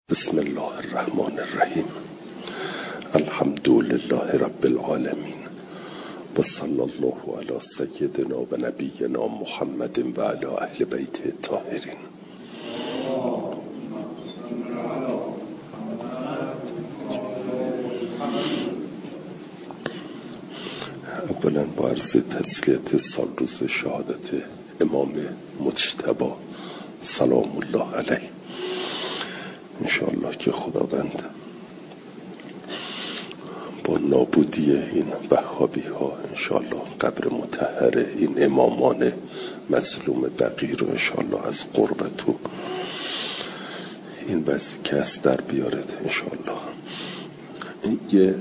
بسم الله الرحمن الرحیم. الحمد لله رب العالمین و صلی الله علی سیدنا و نبینا محمد و علی اهل بیت الطاهرین. اولا با عرض تسلیت سال روز شهادت امام مجتبی سلام الله علیه، انشاءالله که خداوند با نابودی این وهابی ها انشاءالله قبر مطهر این امامان مظلوم بقی رو انشاءالله از قربت و این وضعی از در بیارد انشاءالله. یه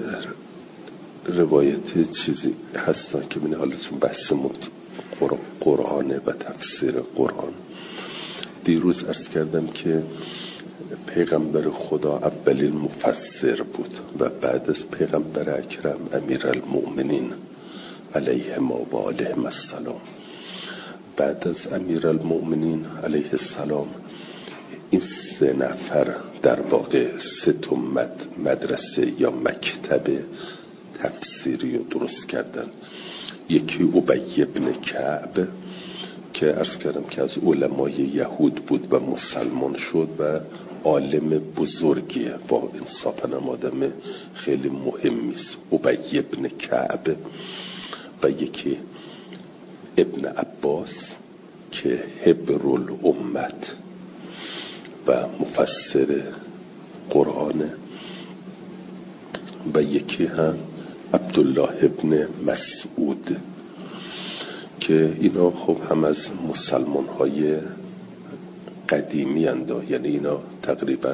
روایت چیزی هستن که من حالتون بحث قرآنه و تفسیر قرآن. دیروز عرض کردم که پیغمبر خدا اولین مفسر بود و بعد از پیغمبر اکرم امیرالمؤمنین علیهم و آلهم السلام. بعد از امیرالمؤمنین علیه السلام این 3 نفر در واقع 3 مدرسه یا مکتب تفسیری رو درست کردن. یکی ابی بن کعب که عرض کردم که از علمای یهود بود و مسلمان شد و عالم بزرگیه، با انصافاً آدم خیلی مهمی است. ابی بن کعب و یکی ابن عباس که حبر الامت و مفسر قرآن و یکی هم عبدالله ابن مسعود که اینا خب هم از مسلمان های قدیمی انده، یعنی اینا تقریبا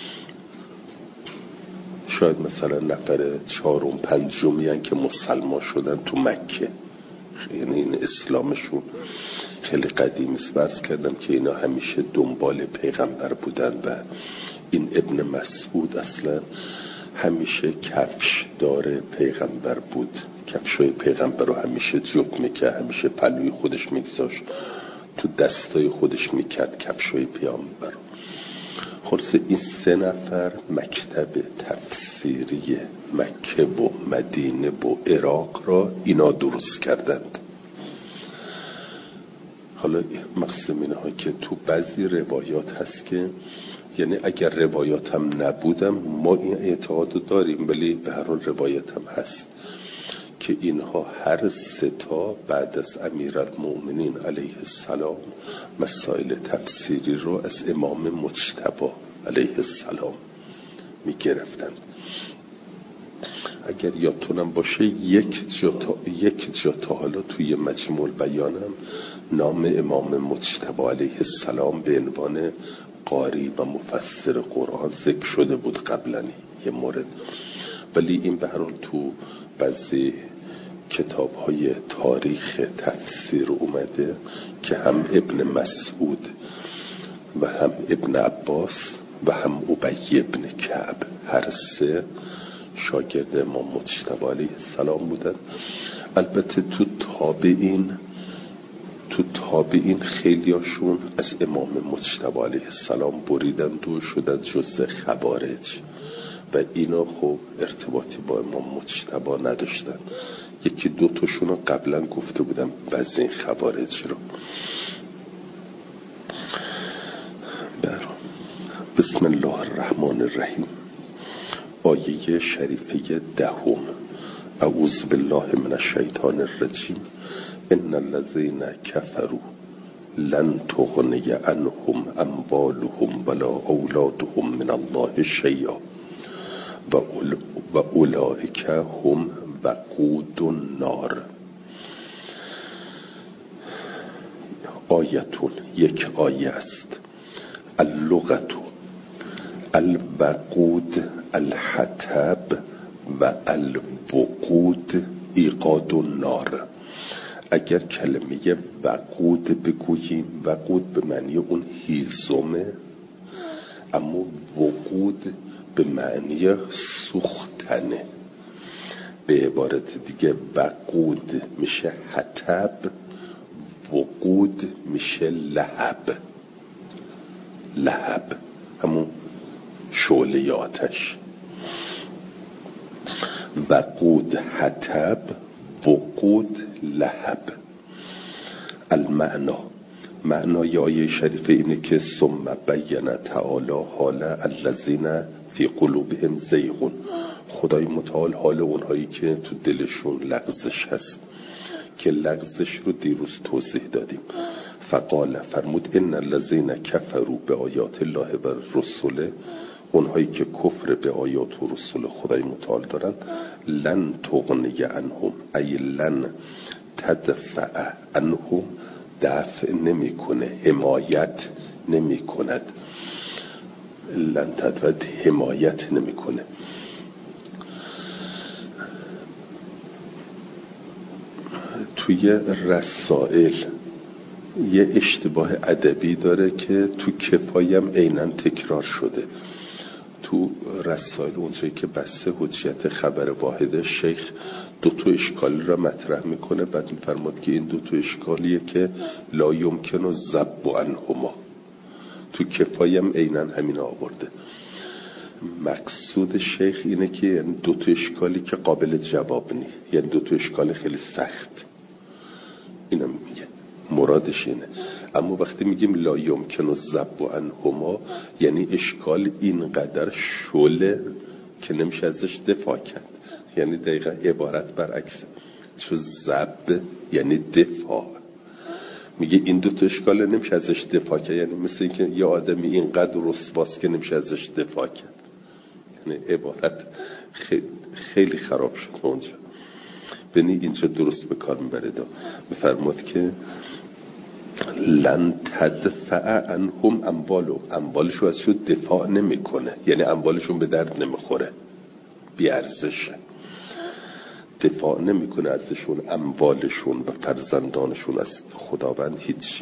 شاید مثلا نفر 4 و 5 که مسلمان شدن تو مکه، یعنی این اسلامشون خیلی قدیمی است. عرض کردم که اینا همیشه دنبال پیغمبر بودن و این ابن مسعود اصلا همیشه کفش داره پیغمبر بود، کفشای پیغمبر رو همیشه جفت میکرد، همیشه پلوی خودش میگذاشت، تو دستای خودش میکرد کفشای پیغمبر. خلاصه این 3 نفر مکتب تفسیری مکه و مدینه و عراق را اینا درست کردند. حالا مقصد اینه ها که تو بعضی روایات هست که یعنی اگر روایات هم نبودم ما این اعتقاد داریم، ولی به هر حال روایت هم هست که اینها هر 3 بعد از امیرالمؤمنین علیه السلام مسائل تفسیری رو از امام مجتبی علیه السلام می گرفتند. اگر یادتونم باشه یک جا تا حالا توی مجموع بیانم نام امام مجتبی علیه السلام به عنوان قاری و مفسر قرآن ذکر شده بود قبلا یه مورد، ولی این به هر حال تو بعضی کتاب‌های تاریخ تفسیر اومده که هم ابن مسعود و هم ابن عباس و هم ابی بن کعب هر 3 شاگرد امام مجتبی علیه السلام بودن. البته تو تابعین خیلیاشون از امام مجتبی علیه السلام بریدند و شدن جزء خوارج و اینا خب ارتباطی با امام مجتبی نداشتن. 1-2 تاشون رو قبلا گفته بودم بعضی این خوارج رو. بسم الله الرحمن الرحیم. آیه شریفه 10. اعوذ بالله من الشیطان الرجیم. ان الذين كفروا لن تغني عنهم اموالهم ولا اولادهم من الله شيئا و اولئک هم وقود النار. آیتون یک آیه است. اللغت الوقود الحطب و الوقود ایقاد النار. اگر کلمه وقود بگوییم، وقود به معنی اون هیزمه، اما وقود به معنی سوختنه. به عبارت دیگه وقود میشه حطب، وقود میشه لهب. همون شعله آتش. وقود حطب، وقود لهب. المعنا، معنای آیه شریفه اینه که ثم بین تعالی حال الذین فی قلوبهم زیغ. خدای متعال حال اونهایی که تو دلشون لغزش هست، که لغزش رو دیروز توضیح دادیم. فقال، فرمود ان الذین کفروا بآیات الله و رسوله، اونهایی که کفر به آیات و رسول خدای متعال دارن، لن تغنی عنهم، ای لن تدفع عنهم، دفع نمی کنه، حمایت نمی کند. لن تدفع، حمایت نمی کنه. توی رسائل یه اشتباه ادبی داره که تو کفایم عیناً تکرار شده. تو رسائل اونجایی که بحث حجیت خبر واحد، شیخ دو تا اشکال را مطرح میکنه، بعد میفرماد که این دو تا اشکالیه که لا یمکن الذب عنهما. تو کفایم عیناً همین آورده. مقصود شیخ اینه که یعنی دو تا اشکالی که قابل جواب نیست، یعنی دو تا اشکال خیلی سخت، اینا میگه مرادش اینه. اما وقتی میگیم لا یمکن الذب عنهما، یعنی اشکال اینقدر شعله که نمیشه ازش دفاع کرد. یعنی دقیقا عبارت برعکسه، چون ذب یعنی دفاع. میگه این دو تا اشکال نمیشه ازش دفاع کرد، یعنی مثل اینکه یه آدمی اینقدر رسواست که نمیشه ازش دفاع کرد. یعنی عبارت خیلی خراب شد اونجا. ببینی اینجا درست به کار میبره. میفرماد که لن تدفع عنهم اموالشو ازشون دفاع نمیکنه، یعنی اموالشون به درد نمیخوره، بی ارزشه، دفاع نمیکنه ازشون اموالشون و فرزندانشون از خداوند هیچی.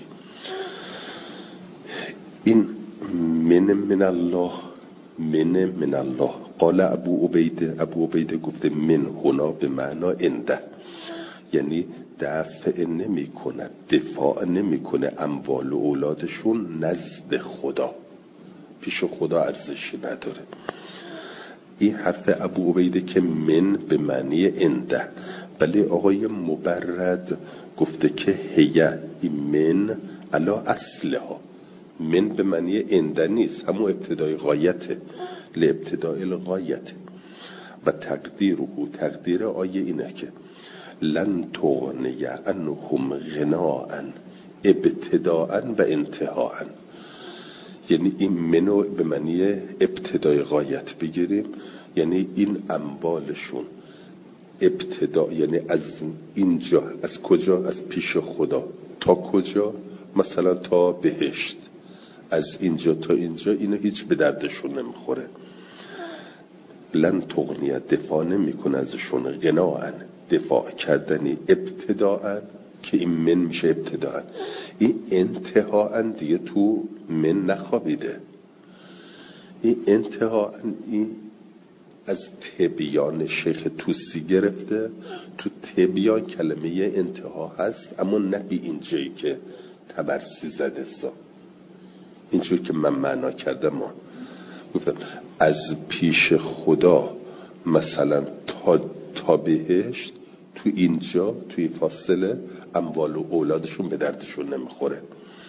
این من الله، من الله. قال ابو عبیده گفته من هنا به معنا انده، یعنی دفع نمی کند، دفاع نمی کنه اموال و اولادشون نزد خدا، پیش خدا ارزشی نداره. این حرف ابو عبیده که من به معنی انده، ولی آقای مبرد گفته که هیه، این من علا اصلها، من به معنی انده نیست، همون ابتدای غایته، لابتدای الغایته. و تقدیر آیه اینه که لن تغنی عنهم غناء ابتداء و انتهاء. یعنی این منو به معنی ابتدای غایت بگیریم، یعنی این اموالشون ابتدا، یعنی از اینجا، از کجا؟ از پیش خدا تا کجا؟ مثلا تا بهشت، از اینجا تا اینجا اینو هیچ به دردشون نمیخوره. لن تغنی، دفاع نمیکنه ازشون، غناء دفاع کردنی، ابتداء که این من میشه ابتداء، این انتهاء دیگه تو من نخوابیده. این انتهاء این از تبیان شیخ توسی گرفته. تو تبیان کلمه انتها هست، اما نه به اینجایی که تبرسی زده سا، اینجایی که من معنا کردم. گفتم از پیش خدا مثلا تا بهشت، تو اینجا توی فاصله اموال و اولادشون به دردشون نمیخوره.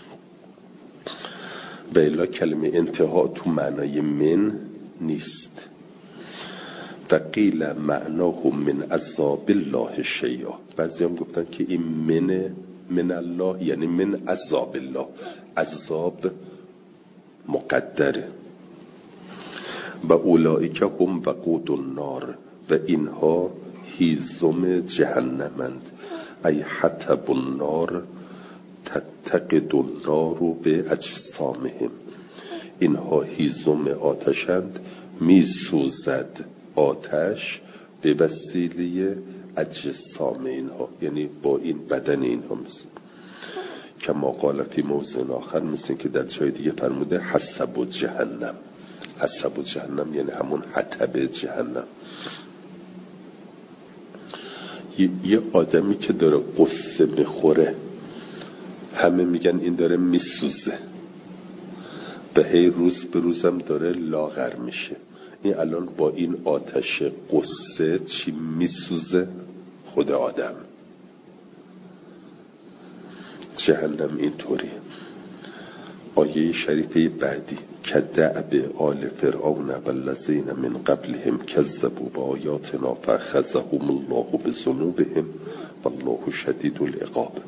و الا کلمه انتها تو معنای من نیست. و قیل معناه من عذاب الله شیئا. بعضی هم گفتن که این من الله یعنی من عذاب الله، عذاب مقدره. و اولئک هم وقود النار، و اینها هیزم جهنمند. ای حطب النار تتقد النار به اجسامهم، اینها هیزم آتشند، می سوزد آتش به وسیله اجسام اینها، یعنی با این بدن اینها. مثل کما قال فی موضع آخر، مثل که در جای دیگه فرموده حسب جهنم. حسب جهنم یعنی همون حطب جهنم. یه آدمی که داره قصه میخوره، همه میگن این داره میسوزه، به هی روز به روزم داره لاغر میشه. این الان با این آتش قصه چی میسوزه؟ خود آدم. جهنم اینطوری. آیه شریفه بعدی کدأب آل فرعون والذین من قبلهم کذبوا بآیاتنا فأخذهم الله بذنوبهم والله شدید العقاب.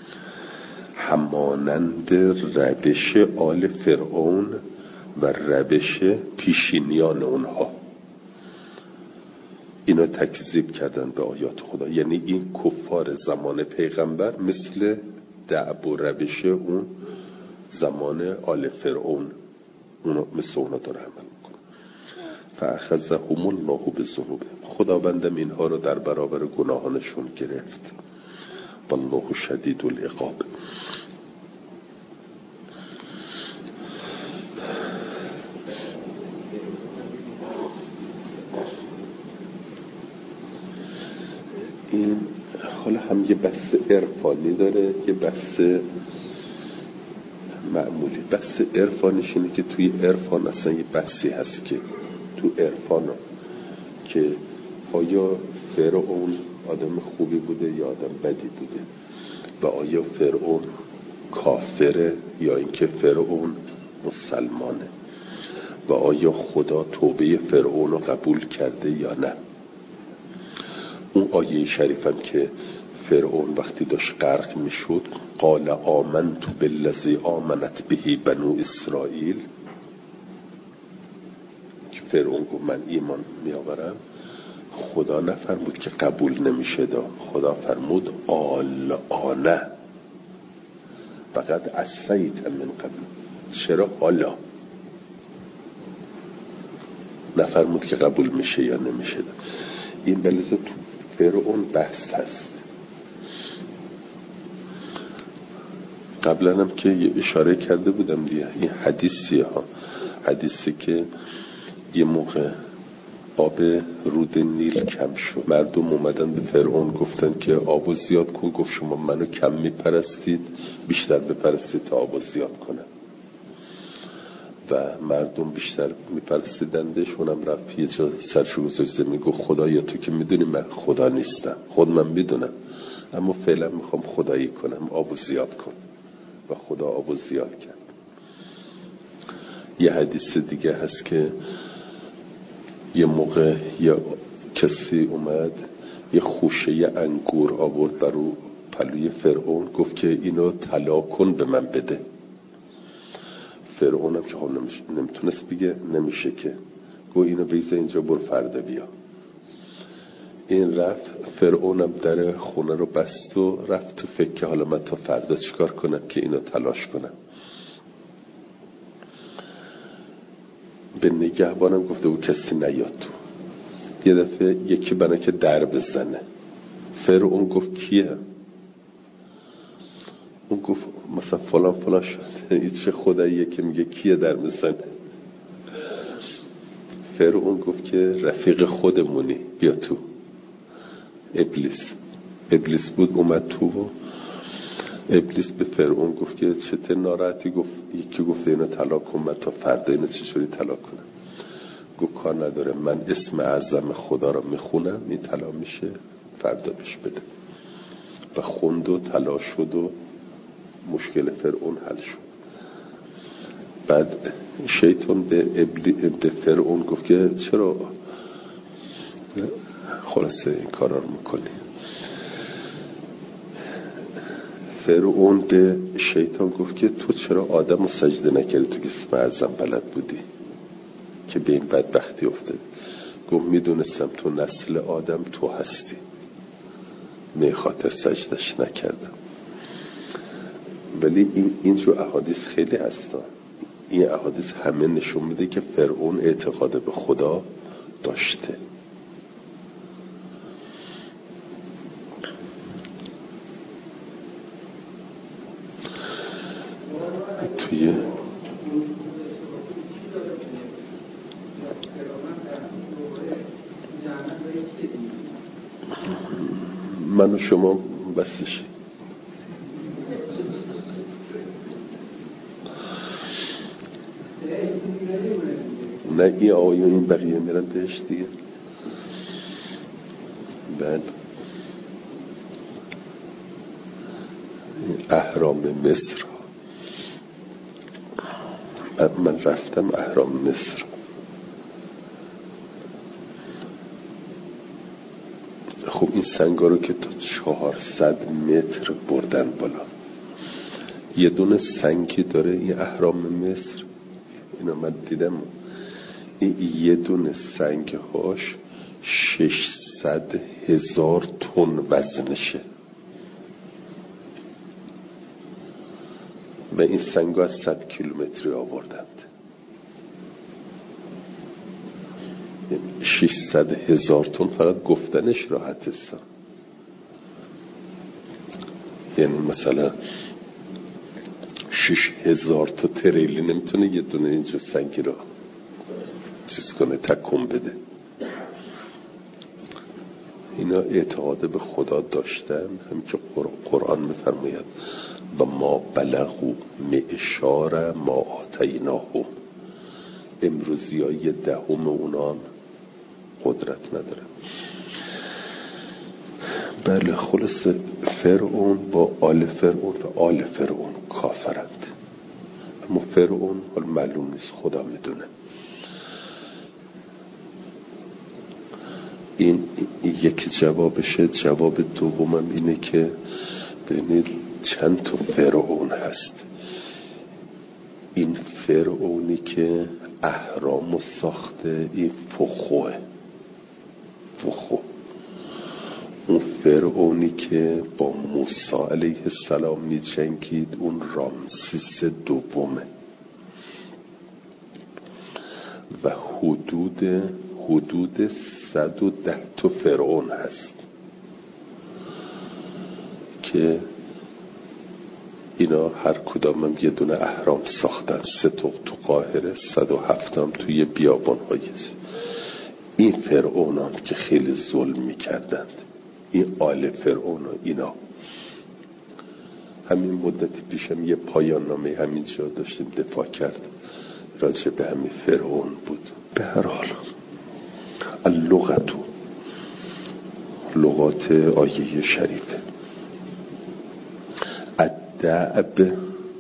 همانند روش آل فرعون و روش پیشینیان اونها، اینا تکذیب کردن به آیات خدا. یعنی این کفار زمان پیغمبر مثل دعب و روش اون زمان آل فرعون، مثل اونا داره عمل میکنه. فأخذهم الله بذنوبهم، خداوندم اینها رو در برابر گناهانشون گرفت. والله شدید العقاب. این حالا هم یه بحث عرفانی داره، یه بحث معمولی. بحث عرفانیش اینه که توی عرفان اصلا یه بحثی هست که تو عرفان که آیا فرعون آدم خوبی بوده یا آدم بدی بوده، و آیا فرعون کافره یا اینکه فرعون مسلمانه، و آیا خدا توبه فرعون رو قبول کرده یا نه. اون آیه شریفم که فرعون وقتی داشت غرق میشد قال آمنت بالذی آمنت به بنو اسرائیل، که فرعون گفت من ایمان میآورم، خدا نفرمود که قبول نمیشه دا، خدا فرمود آلآنه فقط عصیت من قبل. چرا حالا؟ نفرمود که قبول میشه یا نمیشه دا. این بلزه تو فرعون بحث هست. قبلا هم که یه اشاره کرده بودم دیگه، این حدیثی که یه موقع آب رود نیل کم شد، مردم اومدن به فرعون گفتن که آبو زیاد کن. گفت شما منو کم میپرستید، بیشتر بپرستید تا آبو زیاد کنم. و مردم بیشتر میپرستیدندش. اونم رفت یه جا سرشو گذاشت زمین، گفت خدایا تو که میدونی من خدا نیستم، خود من میدونم، اما فعلا میخوام خدایی کنم، آبو زیاد کن. و خدا آبو زیاد کرد. یه حدیث دیگه هست که یه موقع یه کسی اومد یه خوشه انگور آورد برو پلوی فرعون، گفت که اینو طلا کن به من بده. فرعونم که نمیتونست بگه نمیشه که، گفت اینو بیزه اینجا، بر فردا بیا. این رفت، فرعونم در خونه رو بست و رفت تو فکر که حالا من تا فردا چیکار کنم که اینو تلاش کنم. به نگهبانم گفته بود کسی نیاد تو. یه دفعه یکی بنا که در بزنه. فرعون گفت کیه؟ اون گفت مثلا فلان شده. این چه خداییه که میگه کیه در بزنه؟ فرعون گفت که رفیق خودمونی، بیا تو. ابلیس بود، اومد تو و ابلیس به فرعون گفت که چته ناراحتی؟ گفت یکی گفته اینو طلاق کن، من تا فردا اینو چجوری طلاق کنم؟ گفت کار نداره، من اسم اعظم خدا رو میخونم، این طلاق میشه، فردا بهش بده. و خوند و طلاق شد و مشکل فرعون حل شد. بعد شیطان به فرعون گفت که چرا خلاصه این کارا رو میکنی؟ فرعون به شیطان گفت که تو چرا آدم رو سجده نکردی تو که اسم اعظم بلد بودی که به این بدبختی افتاد؟ گفت میدونستم تو نسل آدم تو هستی، می خاطر سجدش نکردم. ولی اینجور احادیث خیلی هستن. این احادیث همه نشون میده که فرعون اعتقاد به خدا داشته. توی من و شما بسش. نه این آقایون این بقیه میرن بهش دیگه. بعد اهرام مصر، من رفتم اهرام مصر، خب این سنگا رو که تا 400 متر بردن بالا. یه دونه سنگی داره این اهرام مصر، اینو من دیدم، این یه دونه سنگ هاش 600,000 تن وزنشه و این سنگ ها از 100 کیلومتری آوردند. 600,000 تن فقط گفتنش راحت است، یعنی مثلا 6,000 تا تریلی نمیتونه یه دونه اینجور سنگی رو چیز کنه، تکون بده. اینا اعتقاد به خدا داشتن، همین که قرآن میفرماید و ما بلغوا معشار ما آتیناهم. امروزی های دهم اونا هم قدرت نداره. بله خلاص فرعون با آل فرعون و آل فرعون کافرند، اما فرعون حال معلوم نیست، خدا میدونه. این یک جوابشه. جواب دومم اینه که ببینید چند تا فرعون هست. این فرعونی که اهرامو ساخته این فخوه، اون فرعونی که با موسی علیه السلام می جنگید اون رامسیس دومه و حدود 110 تا فرعون هست که اینا هر کدامم یه دونه اهرام ساختن. 3 تا تو قاهره، 107 هم توی بیابان های. این فرعونان که خیلی ظلم میکردند، این آل فرعون و اینا. همین مدتی پیشم یه پایان نامه همینجا داشتیم دفاع کرد راجع به همین فرعون بود. به هر حال اللغتو، لغات آیه شریفه، الدعب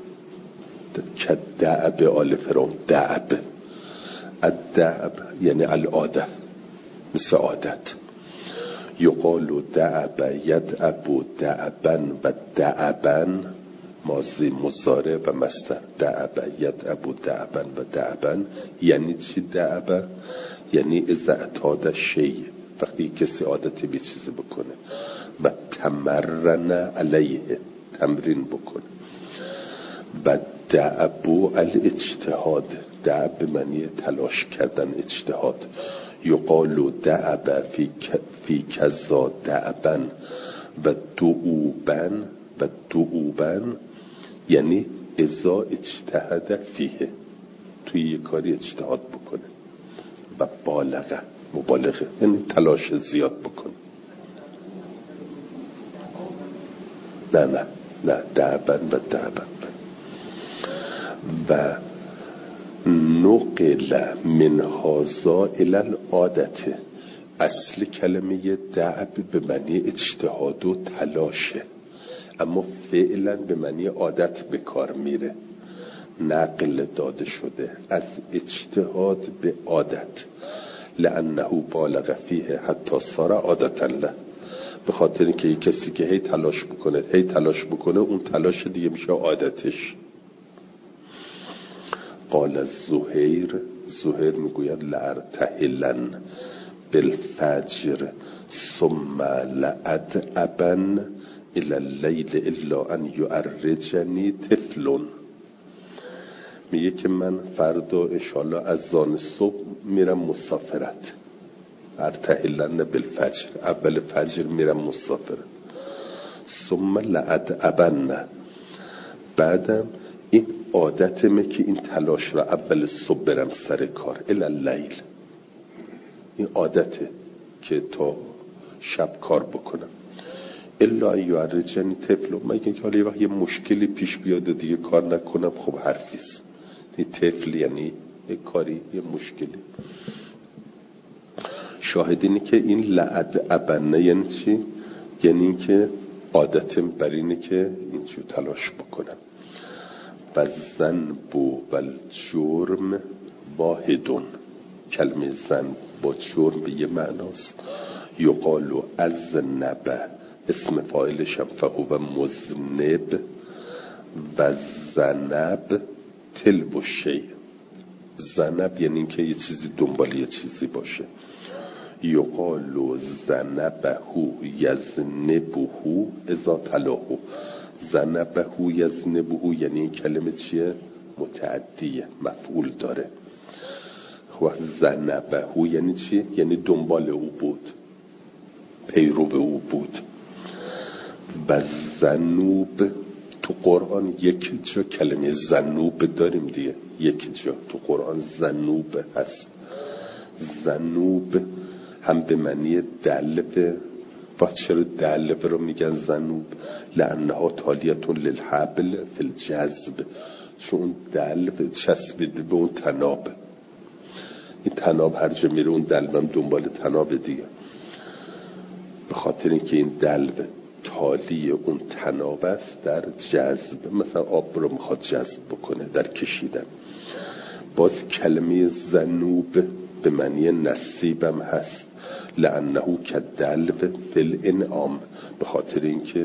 کدعب آل فرعون، دعب الدعب یعنی العاده، مثل عادت. یقال دعب یدعب دعبن و دعبن ماضی مضارع و مصدر. دعب یدعب دعبن و دعبن یعنی چی؟ دعب یعنی اذا اعتاد شیء، وقتی کسی عادتی به چیزی بکنه. و تمرن علیه، تمرین بکنه. و دعبو الاجتهاد، دعب به معنی تلاش کردن، اجتهاد. یقال دعب فی کذا دعبن و دعوبن یعنی اذا اجتهد فیه، توی یک کاری اجتهاد بکنه. و مبالغه یعنی تلاش زیاد بکنه. نه دعبن و دعبن. و نقل من هذا الى العادت، اصل کلمه دعب به معنی اجتهاد و تلاشه، اما فعلا به معنی عادت به کار میره. نقل داده شده از اجتهاد به عادت، لانه بالغ فیه حتی صار عادتا له، به خاطر اینکه کسی که هی تلاش بکنه اون تلاش دیگه میشه عادتش. قال زهیر میگوید لارتحلن بالفجر ثم لأدعبن الى اللیل الا ان یعرجنی طفل. میگه که من فردا انشالله از آن صبح میرم مسافرت. ارتحلن بالفجر، اول فجر میرم مسافرت. ثم لأدعبن، بعدم این عادتمه که این تلاش را اول صبح برم سر کار. الی اللیل، این عادته که تا شب کار بکنم. الا یعرجنی طفل، مگه که حالا یه وقت یه مشکلی پیش بیاد و دیگه کار نکنم، خب حرفیست. این طفل یعنی یه کاری، یه مشکلی. شاهد اینه که این لعب ابنه یعنی چی؟ یعنی این که عادتم بر اینه که اینجور تلاش بکنم. و ذنب و الجرم واحدون، کلمه ذنب با جرم به یه معناست. یقال اذنب، اسم فاعلش هم فهو مذنب، و ذنب تلو الشیء. ذنب یعنی این که یه چیزی دنبال یه چیزی باشه. یقال ذنبه یذنبه اذا تلاه. ذنبه یذنبه یعنی این کلمه چیه؟ متعدیه، مفعول داره. و ذنبه یعنی چی؟ یعنی دنبال او بود، پیرو او بود. و ذنوب تو قرآن یک جا کلمه ذنوب داریم دیگه، یک جا تو قرآن ذنوب هست. ذنوب هم به معنی دلو. و چرا دلو رو میگن ذنوب؟ لانها تالیتون للحبل فی الجذب، چون دلو چسبیده به اون تناب. این تناب هر جا میره اون دلو هم دنبال تناب دیگه. به خاطر اینکه این دلو تالی اون تناب است در جذب، مثلا آب رو میخواد جذب بکنه در کشیدن. باز کلمه ذنوب به معنی نصیبم هست، لانه کدلو فی الانعام، به خاطر اینکه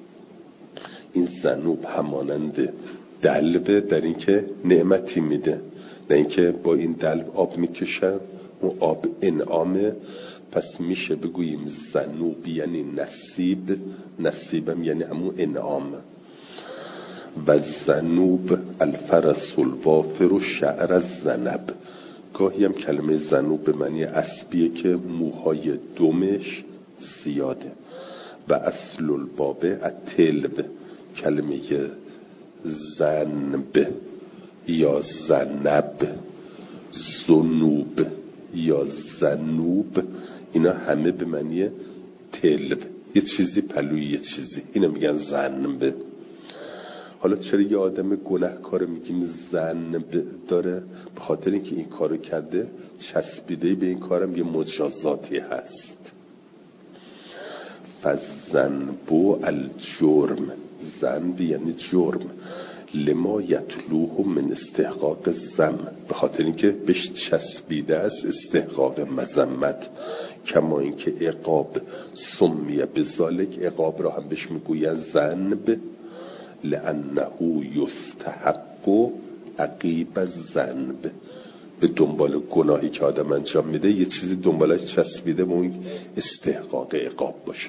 این ذنوب همانند دلو در اینکه نعمتی میده، نه اینکه با این دلو آب میکشن، اون آب انعامه. پس میشه بگوییم ذنوب یعنی نصیب، نصیبم یعنی همون انعام. و ذنوب الفرس الوافر شعر الذنب. گاهی هم کلمه ذنوب به معنی اسبیه که موهای دمش زیاده. و اصل البابه التلب، کلمه ذنب یا ذنب، ذنوب یا ذنوب، اینا همه به معنی تلب، یه چیزی پلوی یه چیزی، اینا میگن ذنب. حالا چرا یه آدم گناهکار میگیم ذنب داره؟ به خاطر اینکه این کارو کرده، چسبیده به این کارم یه مجازاتی هست. فالذنب الجرم، ذنب یعنی جرم. لما یتلوه من استحقاق الذم، به خاطر اینکه بهش چسبیده است استحقاق مذمت. کما اینکه عقاب سمیه بذالک، عقاب را هم بهش میگوین ذنب، لانه یستحق عقیب الذنب، به دنبال گناهی که آدم انجام میده یه چیزی دنبالش چسبیده به اون استحقاق عقاب باشه.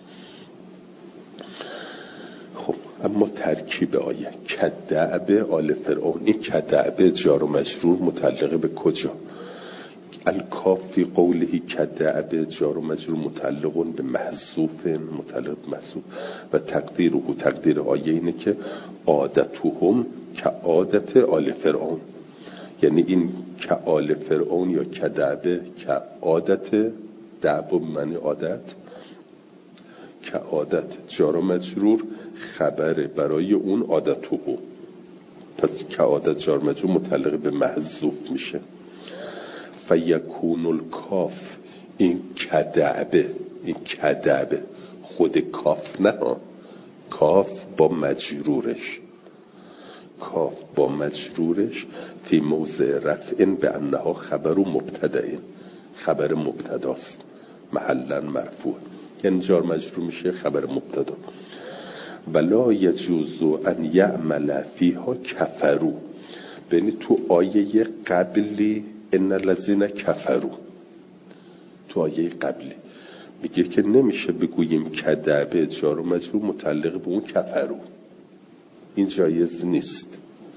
خب اما ترکیب آیه کدعب آل فرعون، این کدعب جار و مجرور متعلق به کجا؟ الکاف فی قوله کدعب جار و مجرور متعلق به محذوف، متعلق به محذوف. و تقدیر آیه اینه که عادتهم که عادت آل فرعون، یعنی این که آل فرعون یا کدعب که عادت، دعب معنی عادت، که عادت جار و مجرور خبر برای اون عادتو. پس که عادت جار و مجرور متعلق به محذوف میشه. فیکون الکاف، این کدعبه، این کدعبه خود کاف نه، کاف با مجرورش، کاف با مجرورش فی موضع رفع به انها خبر مبتدئ، خبر مبتداست، محلا مرفوع، یعنی جار مجرور میشه خبر مبتدا. ولا یجوز ان یعمل فیها کفروا، یعنی تو آیه قبلی ان الذین کفروا، تو آیه قبلی میگه که نمیشه بگوییم کدعبه جار و مجرور متعلق به اون کفروا، این جایز نیست.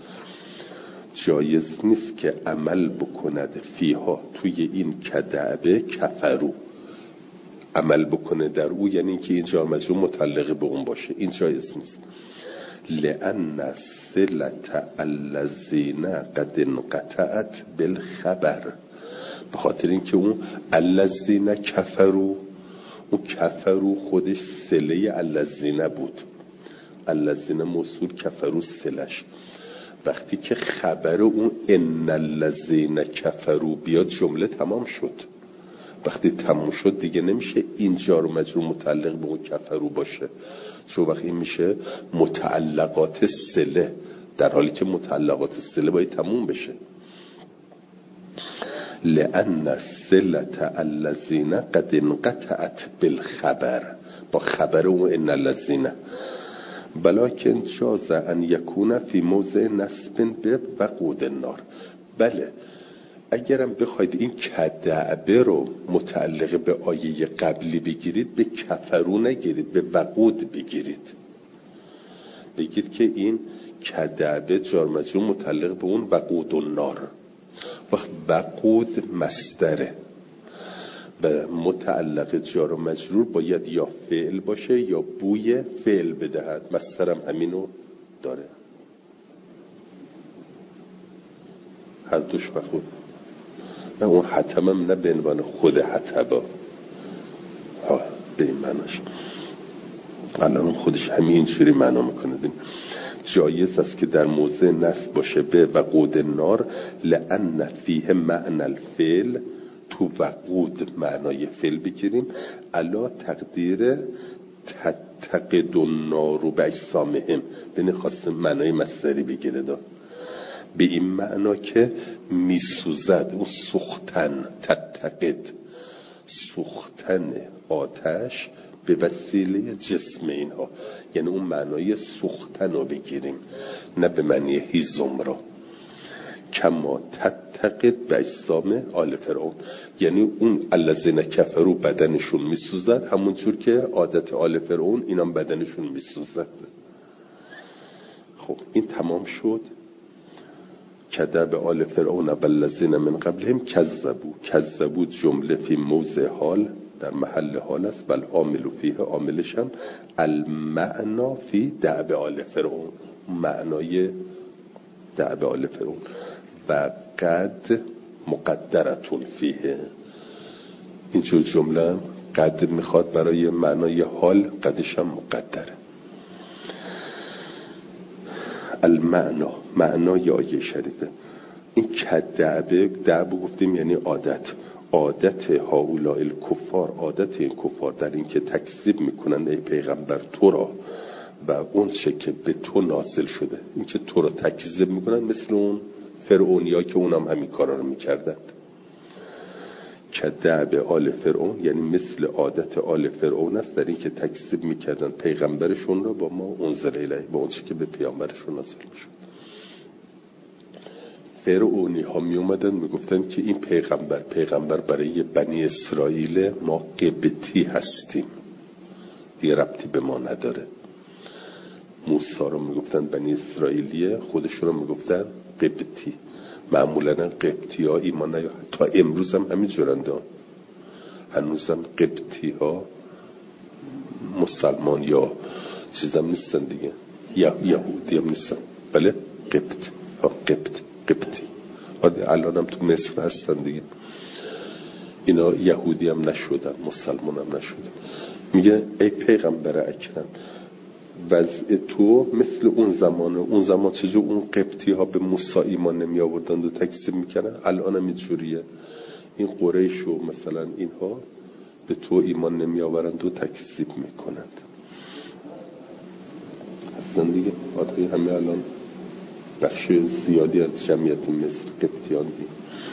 جایز نیست که عمل بکند فیها، توی این کدعبه کفروا عمل بکنه در او، یعنی اینکه این جار مجرور متعلق به اون باشه، این جایز نیست. لأن صلة الذین قد انقطعت بالخبر، به خاطر اینکه اون الذین کفروا، اون کفروا خودش صله الذین بود، الذین موصول کفروا صلش، وقتی که خبر اون ان الذین کفروا بیاد جمله تمام شد. وقتی تمام شد دیگه نمیشه این جار و مجرور متعلق به اون کفروا باشه، چون وقتی میشه متعلقات صله، در حالی که متعلقات صله باید تموم بشه. لأن الصلة الذین قد انقطعت بالخبر، با خبر اون ان الذین. ولکن جاز ان یکون فی موضع نصب به وقود النار. بله اگرم بخواید این کدعبه رو متعلق به آیه قبلی بگیرید، به کفرو نگیرید، به وقود بگیرید. بگید که این کدعبه جار مجرور متعلق به اون وقود النار. وقت وقود مصدره و متعلق جار و مجرور باید یا فعل باشه یا بوی فعل بدهد. مصدرم همینو داره، هر دوش وقود. نه اون حتمم نه به عنوان خود حتبا، به این معناش الان خودش همین چیزی معنا میکنه. جایز است که در موضع نصب باشه به وقود النار، لأن فیه معنی الفعل، تو وقود معنای فعل بگیریم، علا تقدیر تتقد النار به اجسامهم، بینه خواست معنای مصدری بگیره دا. به این معنا که میسوزد، اون سوختن، تتقد سوختن آتش به وسیله جسم اینها، یعنی اون معنای سوختن رو بگیریم، نه به معنی هیزم رو. کما تتقد به اجسام آل فرعون، یعنی اون الذین کفروا بدنشون میسوزد همون جور که عادت آل فرعون اینام بدنشون میسوزد. خب این تمام شد. کذب آل فرعون والذین من قبلهم کذبوا جمله فی موضع حال، در محل حال است. بل عامل فیه، عاملش هم المعنا فی دعب آل فرعون، معنای دعب آل فرعون. و قد مقدرتون فیه، اینجور جمله قد میخواد برای معنای حال، قدش هم مقدره. المعنا، معنای آیه شریفه. این کدعبه، دعبه گفتیم یعنی عادت هؤلاء الکفار، عادت این کفار در این که تکذیب میکنند ای پیغمبر تو را و اون چه که به تو نازل شده، این که تو را تکذیب میکنند، مثل اون فرعونیا که اونم همین کارا رو میکردند. کدعبه آل فرعون یعنی مثل عادت آل فرعون است در این که تکذیب میکردند پیغمبرشون را با ما انزل الیه، با اون چه که به پیغمبرشون نازل میشد. فرعونی ها می اومدن می گفتن که این پیغمبر برای بنی اسرائیل، ما قبطی هستیم، دیگه ربطی به ما نداره. موسی رو می گفتن بنی اسرائیلیه، خودشون رو می گفتن قبطی. معمولا قبطی ها ایمان نیاره، تا امروز هم همین جورنده، هنوزم قبطی ها مسلمان یا چیز هم نیستن دیگه، یا یهودی هم نیستن. بله قبطی الان هم تو مصر هستن دیگه. اینا یهودی هم نشدن، مسلمان هم نشدن. میگه ای پیغمبر اکرم، وضع تو مثل اون زمان چجور اون قبطی ها به موسی ایمان نمی آوردند و تکذیب میکنن، الان هم اینجوریه. این قریش و مثلا اینها به تو ایمان نمی آورند و تکذیب میکنند هستن دیگه. آدمی همه الان بخش زیادی از جمعیت مصر قبطیان دی.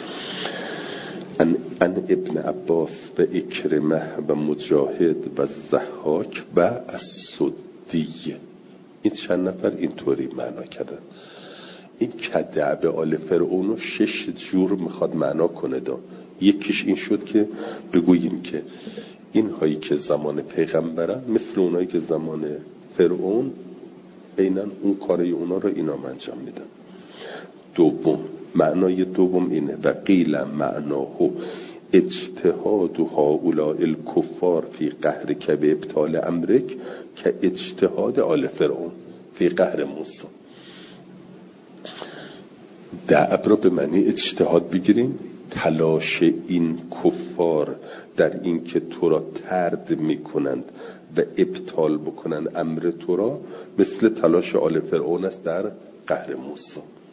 ان ابن عباس و اکرمه و مجاهد و ضحاک و السدی، این چند نفر اینطوری معنا کردن. این کدعبه آل فرعون رو 6 جور میخواد معنا کنه دا. یکیش این شد که بگوییم که این هایی که زمان پیغمبرن مثل اونایی که زمان فرعون اینن، اون کاری اونا رو اینا انجام میدن. دوم، معنای دوم اینه و قیل معناه اجتهاد هؤلاء الکفار فی قهرک و ابطال امرک که اجتهاد آل فرعون فی قهر موسی. دعب رو به معنی اجتهاد بگیریم، تلاش این کفار در این که تو را طرد میکنند و ابطال بکنند امر تو را، مثل تلاش آل فرعون است در قهر موسی.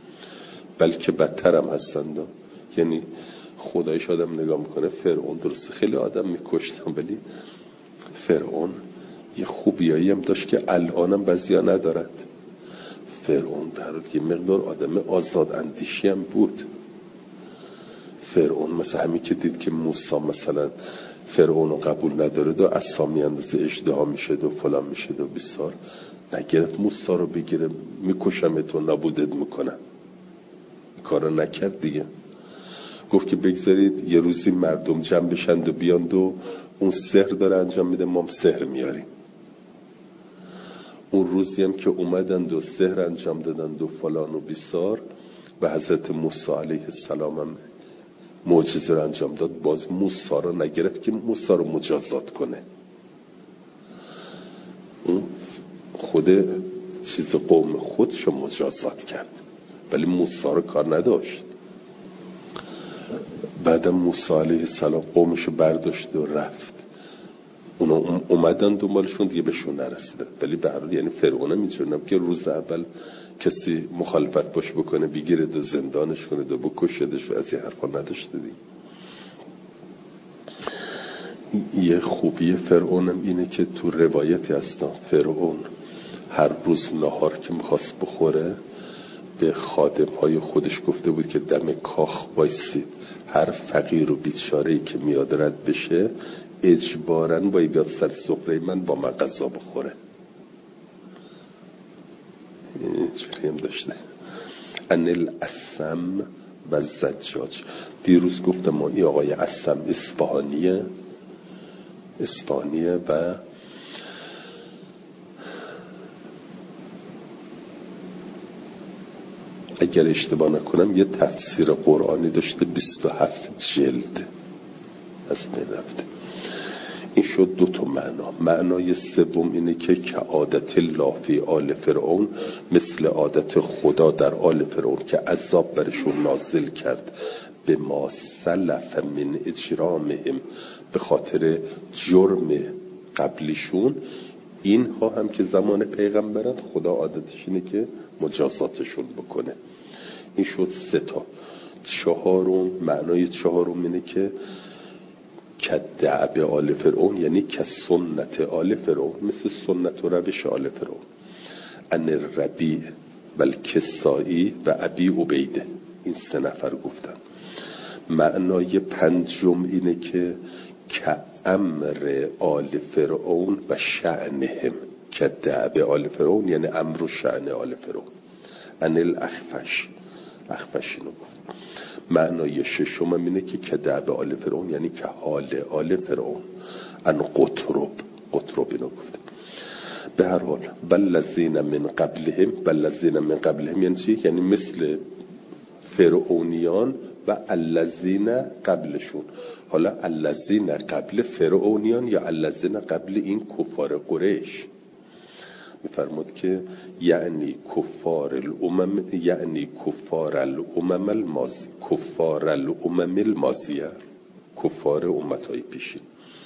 بلکه بدتر هم هستند. یعنی خدایش آدم نگاه میکنه، فرعون درسته خیلی آدم میکشتن، ولی فرعون یه خوبیایی هم داشت که الانم بعضیا ندارند. فرعون در یه مقدار آدم آزاد اندیشی هم بود. فرعون مثلا همین که دید که موسی مثلا فرعون رو قبول نداره و اسامی اندازه اژدها میشه و فلان میشه و بیسار، نگرفت موسی رو بگیره میکشمت و نابودت میکنم. کارا نکرد دیگه. گفت که بگذارید یه روزی مردم جمع بشند و بیاند و اون سحر داره انجام میده، ما هم سحر میاریم. اون روزی هم که اومدند و سحر انجام دادند و فلان و بیسار، و حضرت موسی علیه السلام هم معجزه رو انجام داد، باز موسی رو نگرفت که موسی رو مجازات کنه. اون خود چیز قوم خودش رو مجازات کرد، ولی موسی رو کار نداشت. بعدم موسی علیه السلام قومش رو برداشت و رفت. اونا اومدن دنبالشون، دیگه بهشون نرسیدن. ولی به هر حال یعنی فرعون می‌دونم که روز اول کسی مخالفت باش بکنه بگیره و زندانش کنه و بکشدش و از این حرفا نداشته دیگه. یه خوبی فرعون هم اینه که تو روایتی هستن فرعون هر روز نهار که میخواست بخوره به خادمهای خودش گفته بود که دم کاخ وایسید، هر فقیر و بیچاره‌ای که میاد رد بشه اجباراً باید بیاد سر سفره من با من غذا بخوره. اینجوری هم داشته. ان الاسم و زجاج. دیروز گفتم ما این آقای اسم اصفهانیه و اگر اشتباه نکنم یه تفسیر قرآنی داشته 27 جلد از بین رفته. این شد 2 معنا. معنای سوم اینه که عادت الله فی آل فرعون، مثل عادت خدا در آل فرعون که عذاب برشون نازل کرد به ما سلف من اجرامهم، به خاطر جرم قبلیشون. اینها هم که زمان پیغمبرن خدا عادتش اینه که مجازاتشون بکنه. این شد 3 تا. معنای چهارم اینه که کدعب آل فرعون، یعنی که سنت آل فرعون، مثل سنت و روش آل فرعون. ان الربیع و الکسائی و ابی عبیده، این 3 نفر گفتن. معنای 5 اینه که امر آل فرعون و شأنهم، کدعب آل فرعون یعنی امر و شأن آل فرعون. ان الاخفش اینو گفت. معنای 6 اینه که کدعب آل فرعون یعنی که حال آل فرعون. ان قطرب اینو گفت. به هر حال بلذین من قبلهم یعنی چی؟ یعنی مثل فرعونیان و الذین قبلشون. حالا الذین قبل فرعونیان یا الذین قبل این کفار قریش. میفرمود که یعنی کفار الامم الماضیه، کفار امتهای پیشین.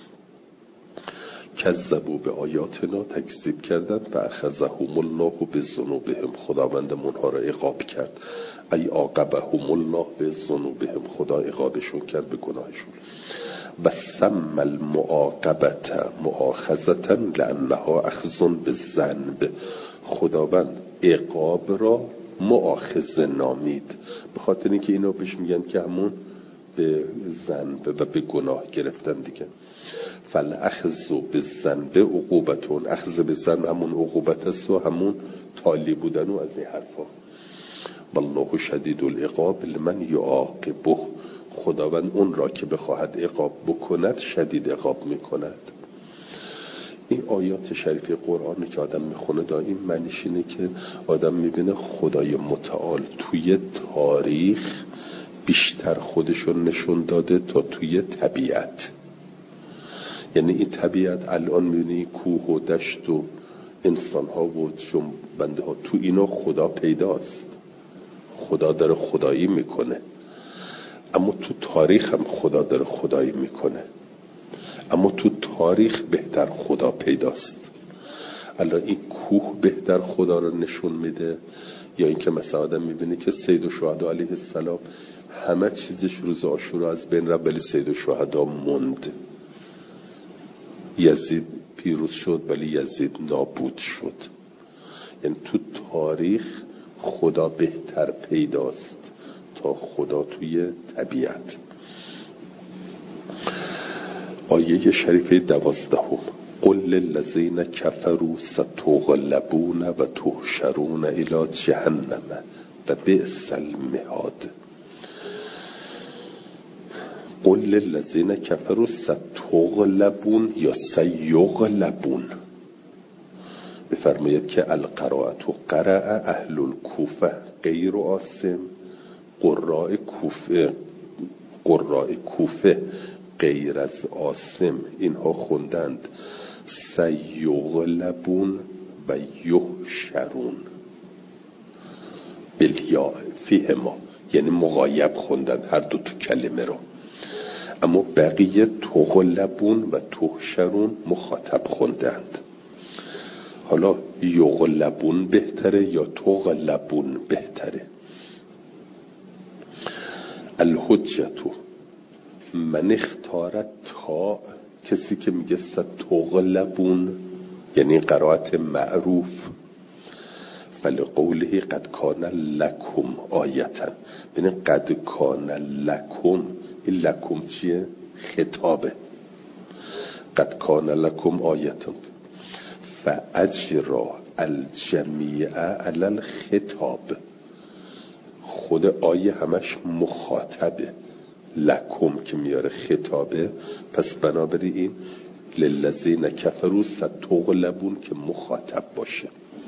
کذبوا به آیاتنا، تکذیب کردند و اخذهم الله بذنوبهم، خداوند اونها را عقاب کرد. ای عاقبهم الله بذنوبهم، خدا عقابشون کرد به گناهشون. و سم المعاقبت مؤاخذة لانها اخذ بالذنب، خداوند عقاب را مؤاخذه نامید به خاطر اینکه اینا پیش میگن که همون به ذنب و به گناه گرفتن دیگه. فالاخذ بالذنب عقوبتون، اخذ بالذنب همون عقوبت است و همون تالی بودن و از این حرفا. والله شدید العقاب لمن یعاقبه، خداوند اون را که بخواهد عقاب بکند شدید عقاب میکند. این آیات شریفه قرآن که آدم میخونه دائم معنیش اینه که آدم میبینه خدای متعال توی تاریخ بیشتر خودشون نشون داده تا توی طبیعت. یعنی این طبیعت الان میبینی کوه و دشت و انسان ها و جنبنده ها، تو اینا خدا پیداست، خدا داره خدایی میکنه. اما تو تاریخ هم خدا داره خدایی میکنه، اما تو تاریخ بهتر خدا پیداست. الان این کوه بهتر خدا رو نشون میده یا اینکه مثلا آدم میبینه که سید الشهدا علیه السلام همه چیزش روز عاشورا از بین رفت ولی سید الشهدا موند. یزید پیروز شد ولی یزید نابود شد. یعنی تو تاریخ خدا بهتر پیداست تا خدا توی طبیعت. آیه شریفه 12: قل للذین کفروا ستغلبون و تحشرون الی جهنم و بئس المهاد. قل للذین کفروا ستغلبون یا سیغلبون. بفرماید که القراءة قرأ اهل الکوفه غیر عاصم، قراء کوفه غیر از عاصم اینها خوندند سیغلبون و یحشرون بالیا فیهما، یعنی مغایب خوندن هر دو تو کلمه رو. اما بقیه تغلبون و تحشرون مخاطب خوندند. حالا یغلبون بهتره یا تغلبون بهتره؟ الحجتو من اختارت تا، کسی که میگه ستغلبون یعنی قرائت معروف، فلقوله قد کان لکم آیتا، ببین قد کان لکم، این لکم چیه؟ خطابه. قد کان لکم آیتا فاجرا الجمیع علی الخطاب. خود آیه همش مخاطبه، لکم که میاره خطابه، پس بنابراین این للذین کفروا ستغلبون که مخاطب باشه.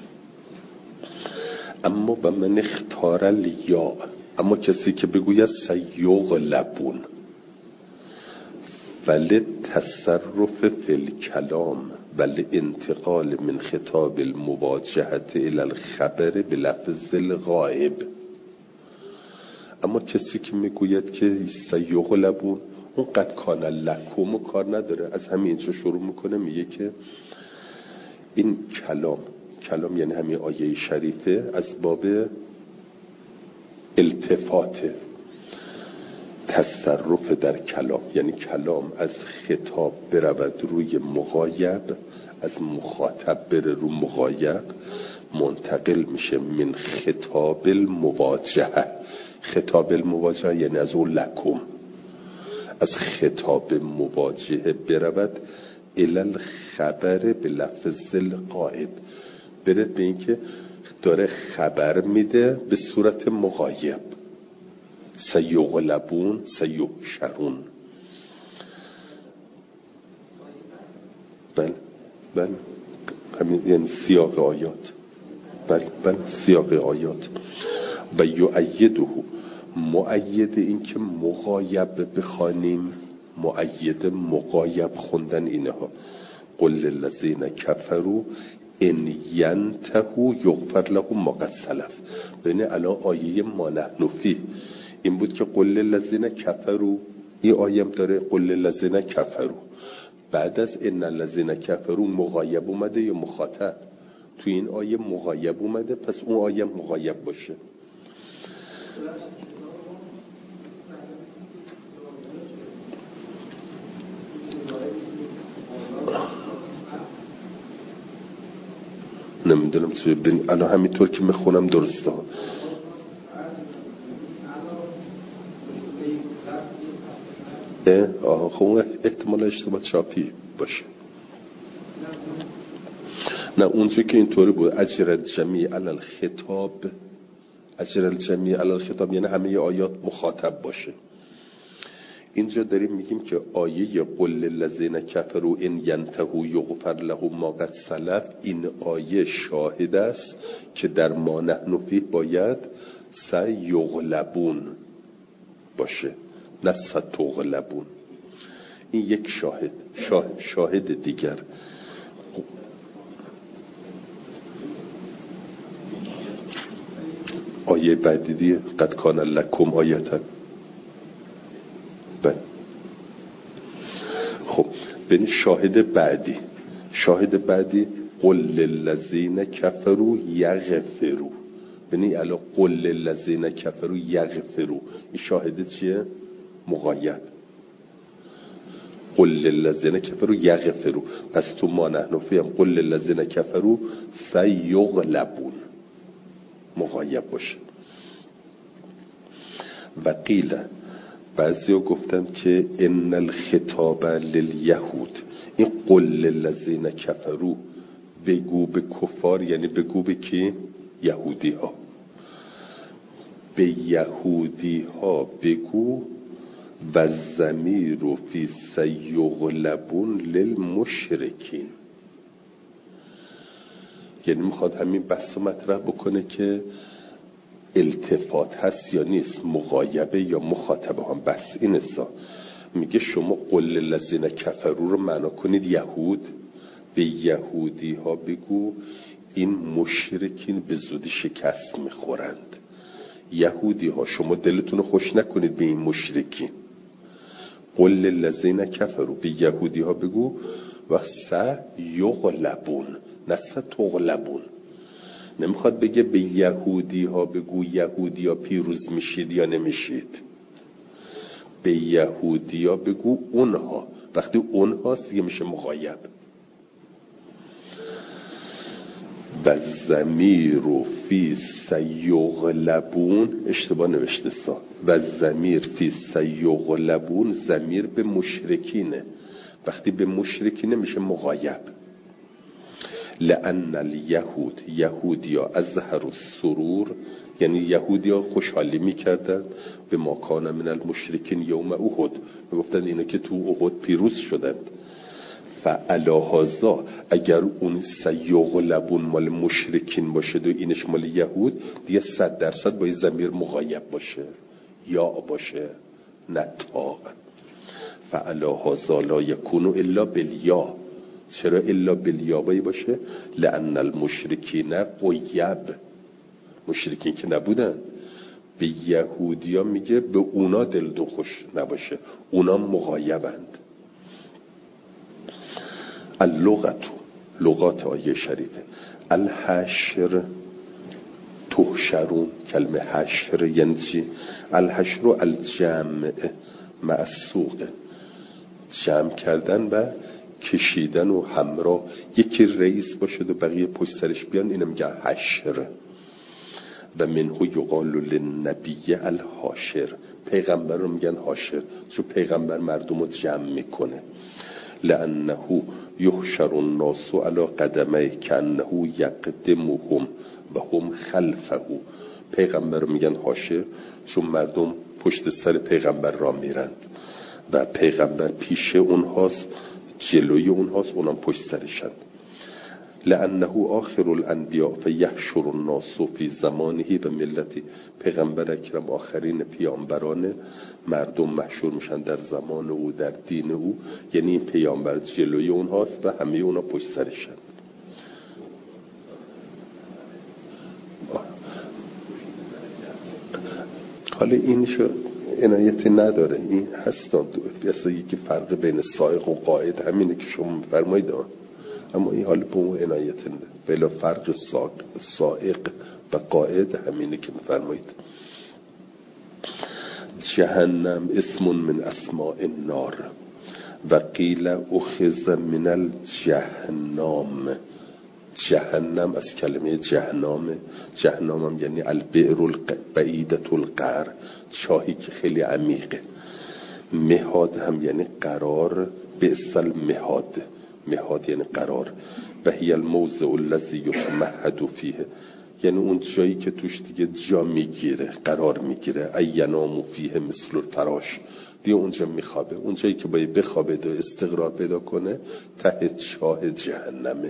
اما به من اختار الیا، اما کسی که بگوید سیغلبون ولی تصرف فی الکلام ولی انتقال من خطاب المواجهت الى الخبر بلفظ الغائب. اما کسی که میگوید که سیغلبون اون قد کان لکم و کار نداره، از همین اینجا شروع میکنه میگه که این کلام یعنی همین آیه شریفه از باب التفات تصرف در کلام، یعنی کلام از خطاب برود روی مغایب، از مخاطب بره رو مغایب، منتقل میشه من خطاب المواجهه. خطاب المواجهه یعنی از اون لکم، از خطاب مواجهه برود الی الخبر به لفظ الغائب، برد به این که داره خبر میده به صورت مغایب. سیغلبون سیحشرون. بله همین یعنی سیاق آیات. بله سیاق آیات. و یؤیده، مؤید این که مغایب بخوانیم، مؤید مغایب خوندن اینها. قل للذین کفروا ان ینتهوا یغفر لهم ما قد سلف. ببین الان آیه ما نحن فیه این بود که قل للذین کفروا، این آیه داره قل للذین کفروا، بعد از ان الذین کفروا مغایب اومده یا مخاطب؟ تو این آیه مغایب اومده، پس اون آیه مغایب باشه. نمیدونم چه ببین الان همینطور که میخونم درسته ها. خب احتمال اشتباه چاپی باشه. نه اونجا که اینطوری بود اجر الجمیع علی الخطاب، اجر الجمیع علی الخطاب یعنی همه آیات مخاطب باشه. اینجا داریم میگیم که آیه قل للذین کفروا ان ینتهوا یغفر لهم ما قد سلف، این آیه شاهد است که در ما نحن فیه باید سیغلبون باشه نه ستغلبون. این یک شاهد دیگر. آیه بعدی دیگه قد کان لکم آیتا. خب ببین شاهد بعدی قل للذین کفروا یغفروا. بنی الا قل للذین کفروا یغفروا، این شاهده چیه؟ مغایب. قل للذین کفروا یغفروا، پس تو ما نحن فیهم قل للذین کفروا سیغلبون، مغایب باشه. و قیل، بعضیا گفتن که ان الخطاب لیلیهود، این قل للذین کفروا بگو به کفار، یعنی بگو به کی؟ یهودی ها. به یهودی ها بگو و ضمیر فی سیغلبون للمشرکین، یعنی میخواد همین بحث رو مطرح بکنه که التفات هست یا نیست، مغایبه یا مخاطبه هم. بس این است. میگه شما قل للذین کفروا رو معنا کنید یهود، به یهودی ها بگو این مشرکین به زودی شکست میخورند. یهودی ها شما دلتون رو خوش نکنید به این مشرکین. قل للذین کفروا، به یهودی ها بگو و سیغلبون، نه ستغلبون. نمیخواد بگه به یهودی ها بگو یهودی ها پیروز میشید یا نمیشید. به یهودی ها بگو اونها، وقتی اونهاست دیگه میشه مغایب. و ضمیر فی سیغلبون، اشتباه نوشته سا، و ضمیر فی سیغلبون، ضمیر به مشرکینه، وقتی به مشرکینه میشه مغایب. لأن الیهود، یهودیا اظهروا السرور، یعنی یهودیا خوشحالی میکردن به ما کان من المشرکین یوم احد، میگفتن اینا که تو احد پیروز شدند. فعلی هذا، اگر اون سیغلبون مال مشرکین باشه و اینش مال یهود، دیگه 100% باید ضمیر مغایب باشه، یا باشه، نه تا. فعلی هذا لا یکون الا بالیا. چرا الا بالیا باشه؟ لأن المشرکین غیب، مشرکین که نبودن. به یهودیا میگه به اونا دلتون خوش نباشه، اونا مغایبند. اللغت، لغات آیه شریفه. الحشر تحشرون، کلمه حشر یعنی چی؟ الحشر الجمع مع السوق، جمع کردن و کشیدن و همراه، یکی رئیس باشه و بقیه پشت سرش بیان، اینو میگن حشر. و منه یقال للنبی الحاشر، پیغمبر رو میگن حاشر، چون پیغمبر مردم رو جمع میکنه. لأنه یحشر الناس علی قدمه کأنه یقدمهم و هم خلفه. پیغمبر رو میگن حاشر چون مردم پشت سر پیغمبر را میرند و پیغمبر پیش اونهاست، جلوی اونهاست، اونم پشت سرشند. لأنه آخر الانبیاء فیحشر الناس فی زمانه و ملتی، پیغمبر اکرم آخرین پیامبرانه، مردم محشور میشن در زمان او، در دین او، یعنی این پیامبر جلوی اونهاست و همه اونا پشت سرشن. حالا اینشو عنایتی نداره، این هستان اصلا یکی فرق بین سائق و قائد همینه که شما فرمایید، اما این حال به اون عنایت نده. بلا فرق سائق و قائد همینه که فرمایید. جهنم اسم من اسماء النار و قیل اخذ من الجهنم. جهنم از کلمه جهنم، جهنم یعنی البئر البعیدة القعر، چاهی که خیلی عمیقه. مهاد هم یعنی قرار، بئس المهاد، مهاد یعنی قرار. و هی الموضع الذی یتمهد فیه، یعنی اون جایی که توش دیگه جا میگیره، قرار میگیره. اینام فیه مثل الفراش، دیگه اونجا میخوابه، اون جایی که باید بخوابه و استقرار پیدا کنه ته چاه جهنمه.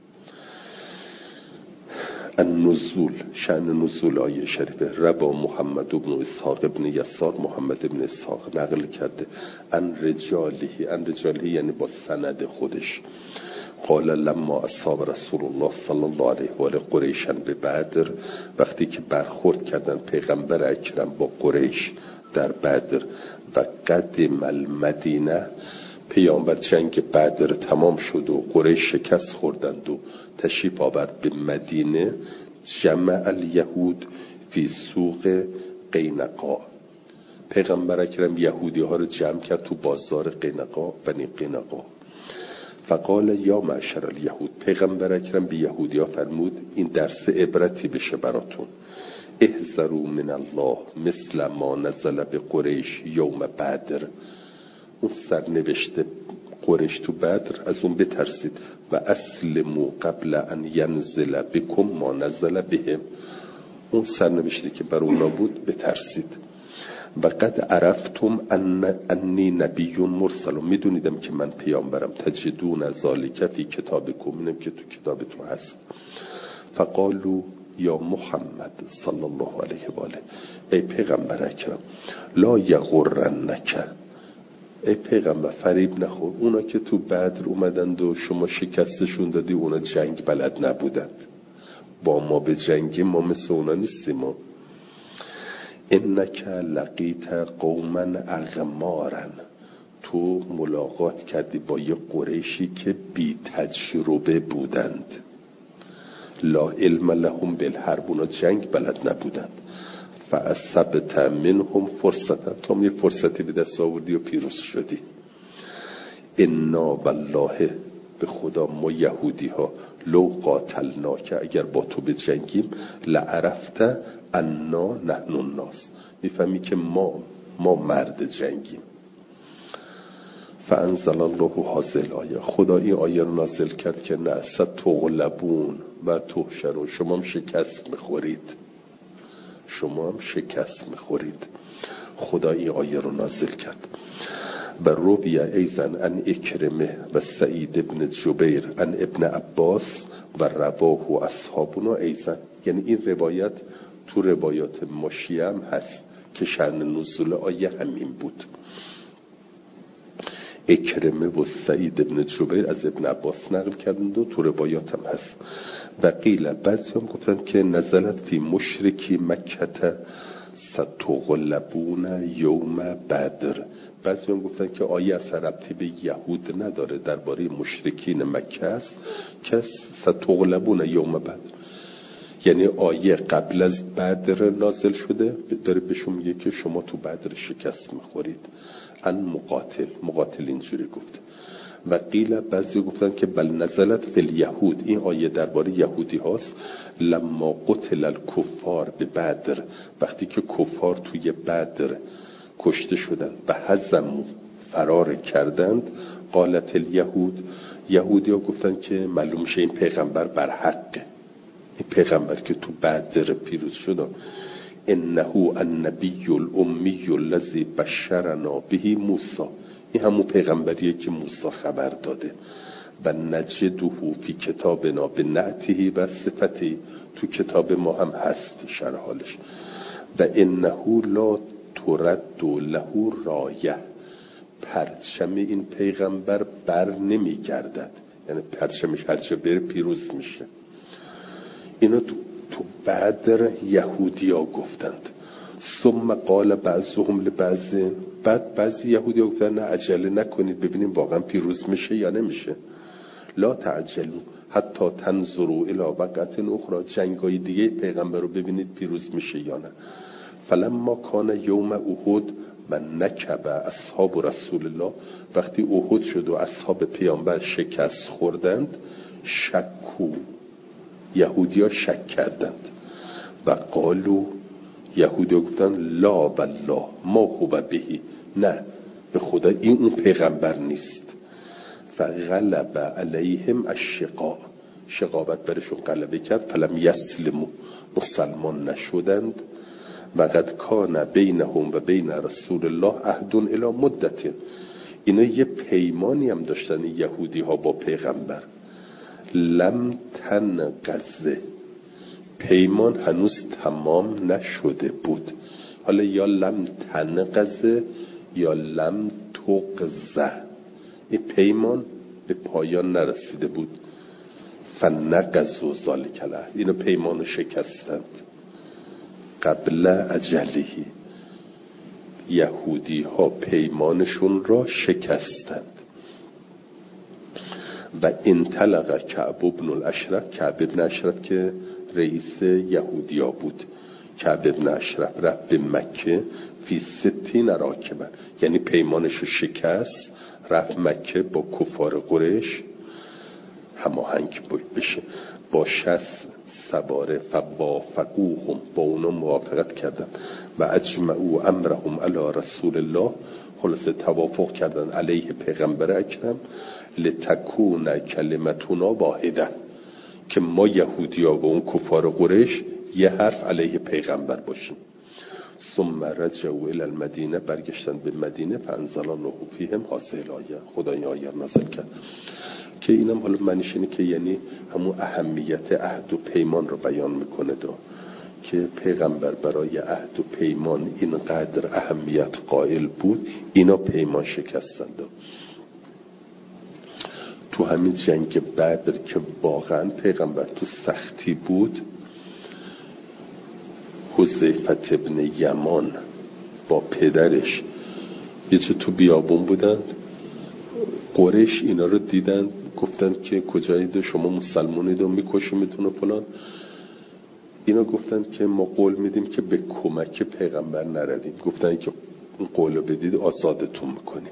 النزول، شأن نزول آیه شریفه. ربا محمد ابن اسحاق ابن یسار، محمد ابن اسحاق نقل کرده. ان رجاله یعنی با سند خودش. قال لما اصاب رسول الله صلی الله علیه و آله قریشا به بدر، وقتی که برخورد کردن پیغمبر اکرم با قریش در بدر و قدم المدینه، پیامبر جنگ بدر تمام شد و قریش شکست خوردند و تشریف آورد به مدینه، جمع الیهود فی سوق قینقاع. پیغمبر اکرم یهودی ها رو جمع کرد تو بازار قینقاع، بنی قینقاع. فقال یا معشر الیهود، پیغمبر اکرم به یهودی ها فرمود این درس عبرتی بشه براتون. احذروا من الله مثل ما نزل به قریش یوم بدر. اون سرنوشته قریش تو بدر، از اون بترسید. و اسلموا قبل ان ینزل بکم ما نزل بهم. اون سرنوشته که بر اونا بود بترسید. و قد عرفتم انی نبی مرسل، میدونیدم که من پیامبرم. تجدون ذالک فی کتابکم، اینم که تو کتابتون هست. فقالوا یا محمد صلی الله علیه و آله، ای پیغمبر اکرم، لا یغرنک، ای پیغمبر فریب نخور. اونا که تو بدر اومدند و شما شکستشون دادی، اونا جنگ بلد نبودند. با ما به جنگی، ما مثل اونا نیستیم. انک لقیت قوما اغمارا، تو ملاقات کردی با یه قریشی که بی تجربه بودند. لا علم لهم بالحرب، اونا جنگ بلد نبودند. فاصبت منهم فرصتا، تو یه فرصتی به دست آوردی و پیروز شدی. انا والله، به خدا ما یهودی ها، لو قاتلناک، اگر با تو به جنگیم، لعرفت انا نحن الناس، میفهمی که ما مرد جنگیم. فانزل الله هذه الآیه، خدا این آیه رو نازل کرد که نه ستغلبون و تحشرون، شما هم شکست میخورید، شما هم شکست میخورید. خدا این آیه رو نازل کرد. و روی ایزن ان اکرمه و سعید ابن جبیر ان ابن عباس و رواه و اصحابنا ایزن، یعنی این روایت تو روایات مشیعه هم هست که شأن نزول آیه همین بود. اکرمه و سعید ابن جبیر از ابن عباس نقل کردند و تو روایات هم هست. و قیل، بعضی هم گفتن که نزلت فی مشرکی مکه ستغلبون یوم بدر. بعضی هم گفتن که آیه اثر ربطی به یهود نداره، درباره مشرکین مکه است که ستغلبون یوم بدر، یعنی آیه قبل از بدر نازل شده، داره بهشون میگه که شما تو بدر شکست میخورید. ان مقاتل اینجوری گفته. و قیل، بعضی گفتن که بل نزلت فی الیهود، این آیه درباره یهودی هاست. لما قتل الکفار به بدر، وقتی که کفار توی بدر کشته شدند و هزموا، فرار کردند. قالت الیهود، یهودی ها گفتن که معلوم شه این پیغمبر بر حقه، این پیغمبر که تو بدر پیروز شدن. انه النبی الامی الذی بشرنا به موسی، این همون پیغمبریه که موسی خبر داده. و نجده فی کتابنا به نعته و صفته، تو کتاب ما هم هست شرح حالش. و انه لا ترد له رایه، پرچم این پیغمبر بر نمی گردد، یعنی پرچمش هر جا بره پیروز میشه. اینا تو بدر یهودی ها گفتند. ثم قال بعضهم لبعض، بعد بعضی یهودی ها گفتن نه عجله نکنید ببینیم واقعا پیروز میشه یا نمیشه. لا تعجلوا حتی تنظروا الی وقعة اخرى، جنگای دیگه پیغمبر رو ببینید پیروز میشه یا نه. فلما کان یوم احد و نکب اصحاب رسول الله، وقتی احد شد و اصحاب پیامبر شکست خوردند، شکو، یهودی ها شک کردند. و قالو، یهودی ها گفتن لا بالله ما هو بهی، نه به خدا این اون پیغمبر نیست. فغلب علیهم الشقاء، شقاوت برشون غلبه کرد. فلم یسلموا، مسلمان نشدند. و قد کان بینهم و بین رسول الله عهد الی مدت، اینا یه پیمانی هم داشتن یهودی ها با پیغمبر. لم تنقض، پیمان هنوز تمام نشده بود. حالا یا لم تنقض یا لم تقض، این پیمان به پایان نرسیده بود. فنقضوا ذلک العهد، اینو پیمانو شکستند. قبل اجلهی، یهودی ها پیمانشون را شکستند. و انطلق کعب بن الاشرف، کعب بن اشرف که رئیس یهودیا بود، کعب ابن اشرف، رفت به مکه فی 60 راکبا، یعنی پیمانشو شکست، رفت مکه با کفار قریش هماهنگ بشه، با 60 سواره، فوافقوهم، با اونا موافقت کردن، و اجمعوا امرهم علی رسول الله، خلاصه توافق کردن علیه پیغمبر اکرم، لتکون کلمتنا واحده، که ما یهودیا و اون کفار قریش یه حرف علیه پیغمبر باشیم. ثم رجعوا الی المدینه، برگشتن به مدینه، فانزل الله فیهم هذه الآیه، خدا این آیه نازل کرد که اینم حالا معنیش اینه که یعنی همون اهمیت عهد و پیمان رو بیان میکنه که پیغمبر برای عهد و پیمان اینقدر اهمیت قائل بود، اینا پیمان شکستند. تو همین جنگ بدر که واقعا پیغمبر تو سختی بود، حذیفه ابن یمان با پدرش یه چه تو بیابون بودن، قریش اینا رو دیدن، گفتن که کجایید شما مسلمانید و میکشیمتون و فلان. اینا گفتن که ما قول میدیم که به کمک پیغمبر نردیم. گفتن که اون قول رو بدید آزادتون میکنیم.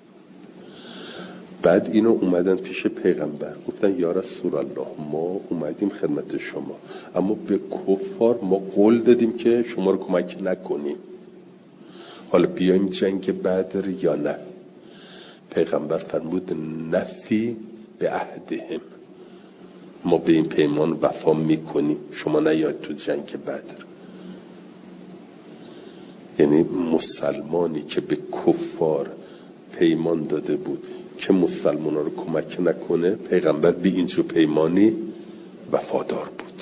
بعد اینا اومدن پیش پیغمبر، گفتن یا رسول الله، ما اومدیم خدمت شما، اما به کفار ما قول دادیم که شما رو کمک نکنیم، حالا بیایم جنگ بدر یا نه؟ پیغمبر فرمود نفی به عهدهم، ما به این پیمان وفا میکنیم، شما نیاید تو جنگ بدر. یعنی مسلمانی که به کفار پیمان داده بود که مسلمانان رو کمک نکنه، پیغمبر به اینجور پیمانی وفادار بود.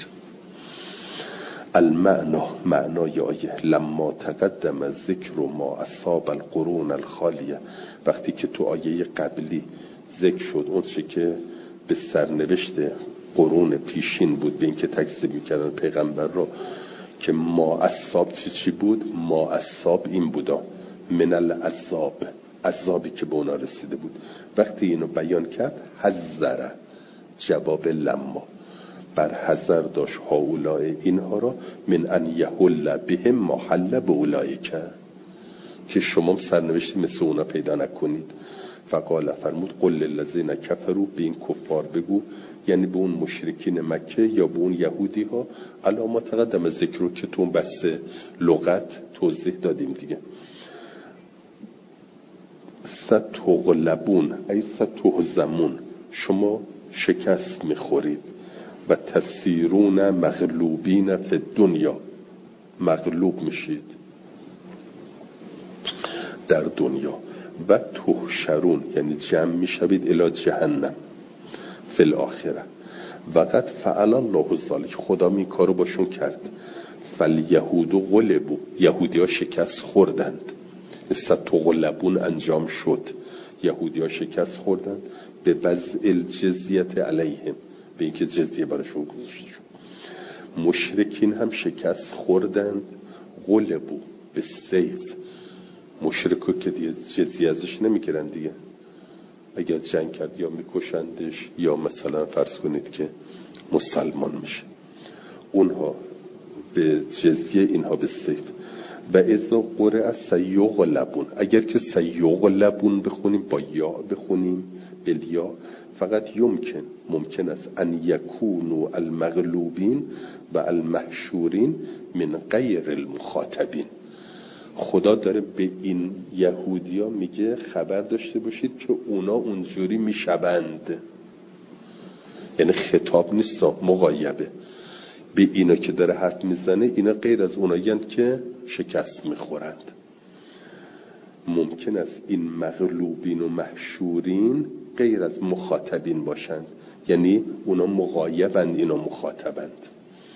معنای آیه لما تقدم ذکر ما اصاب القرون الخالیه، وقتی که تو آیه قبلی ذکر شد اون چه که به سرنوشت قرون پیشین بود، به این که تکذیب میکردن پیغمبر رو، که ما اصاب چی بود؟ ما اصاب این بودا من العذاب، عذابی که به اونا رسیده بود. وقتی اینو بیان کرد، حذر، جواب لما، بر حذر داشت هؤلاء اینها را، من ان یحل بهم ما حل بأولئک، که شما سرنوشتی مثل اونا پیدا نکنید. فقال، فرمود قل للذین کفروا، به این کفار بگو، یعنی به اون مشرکین مکه یا به اون یهودی ها، علی ما تقدم ذکر رو که تو اون بحث لغت توضیح دادیم دیگه، ستغلبون ای ستهزمون، شما شکست میخورید، و تسیرون مغلوبین فی الدنیا، مغلوب میشید در دنیا، و تحشرون یعنی جمع میشوید الی جهنم فی الاخره، وقد فعل الله ذلک، خدا این کارو باشون کرد. فالیهود غلبوا، یهودی ها شکست خوردند، ستغلبون انجام شد، یهودی ها شکست خوردند، به وضع الجزیت علیهم، به اینکه جزیه براشون گذاشته شد. مشرکین هم شکست خوردند، غلبوا به سیف، مشرکو که دیگه جزیه ازش نمیگیرن دیگه، اگر جنگ کرد یا میکشندش یا مثلا فرض کنید که مسلمان میشه، اونها به جزیه، اینها به سیف. و اذا قرئ سیغلبون، اگر که سیغلبون بخونیم با یا بخونیم بالیا، فقط ممکن است ان یکونوا المغلوبین و المحشورین من غیر المخاطبین. خدا داره به این یهودیا میگه خبر داشته باشید که اونا اونجوری میشوند، یعنی خطاب نیست، مغایبه. به اینا که داره حرف میزنه، اینا غیر از اونایند که شکست میخورند. ممکن است این مغلوبین و محشورین غیر از مخاطبین باشند، یعنی اونا مغایبند، اینا مخاطبند.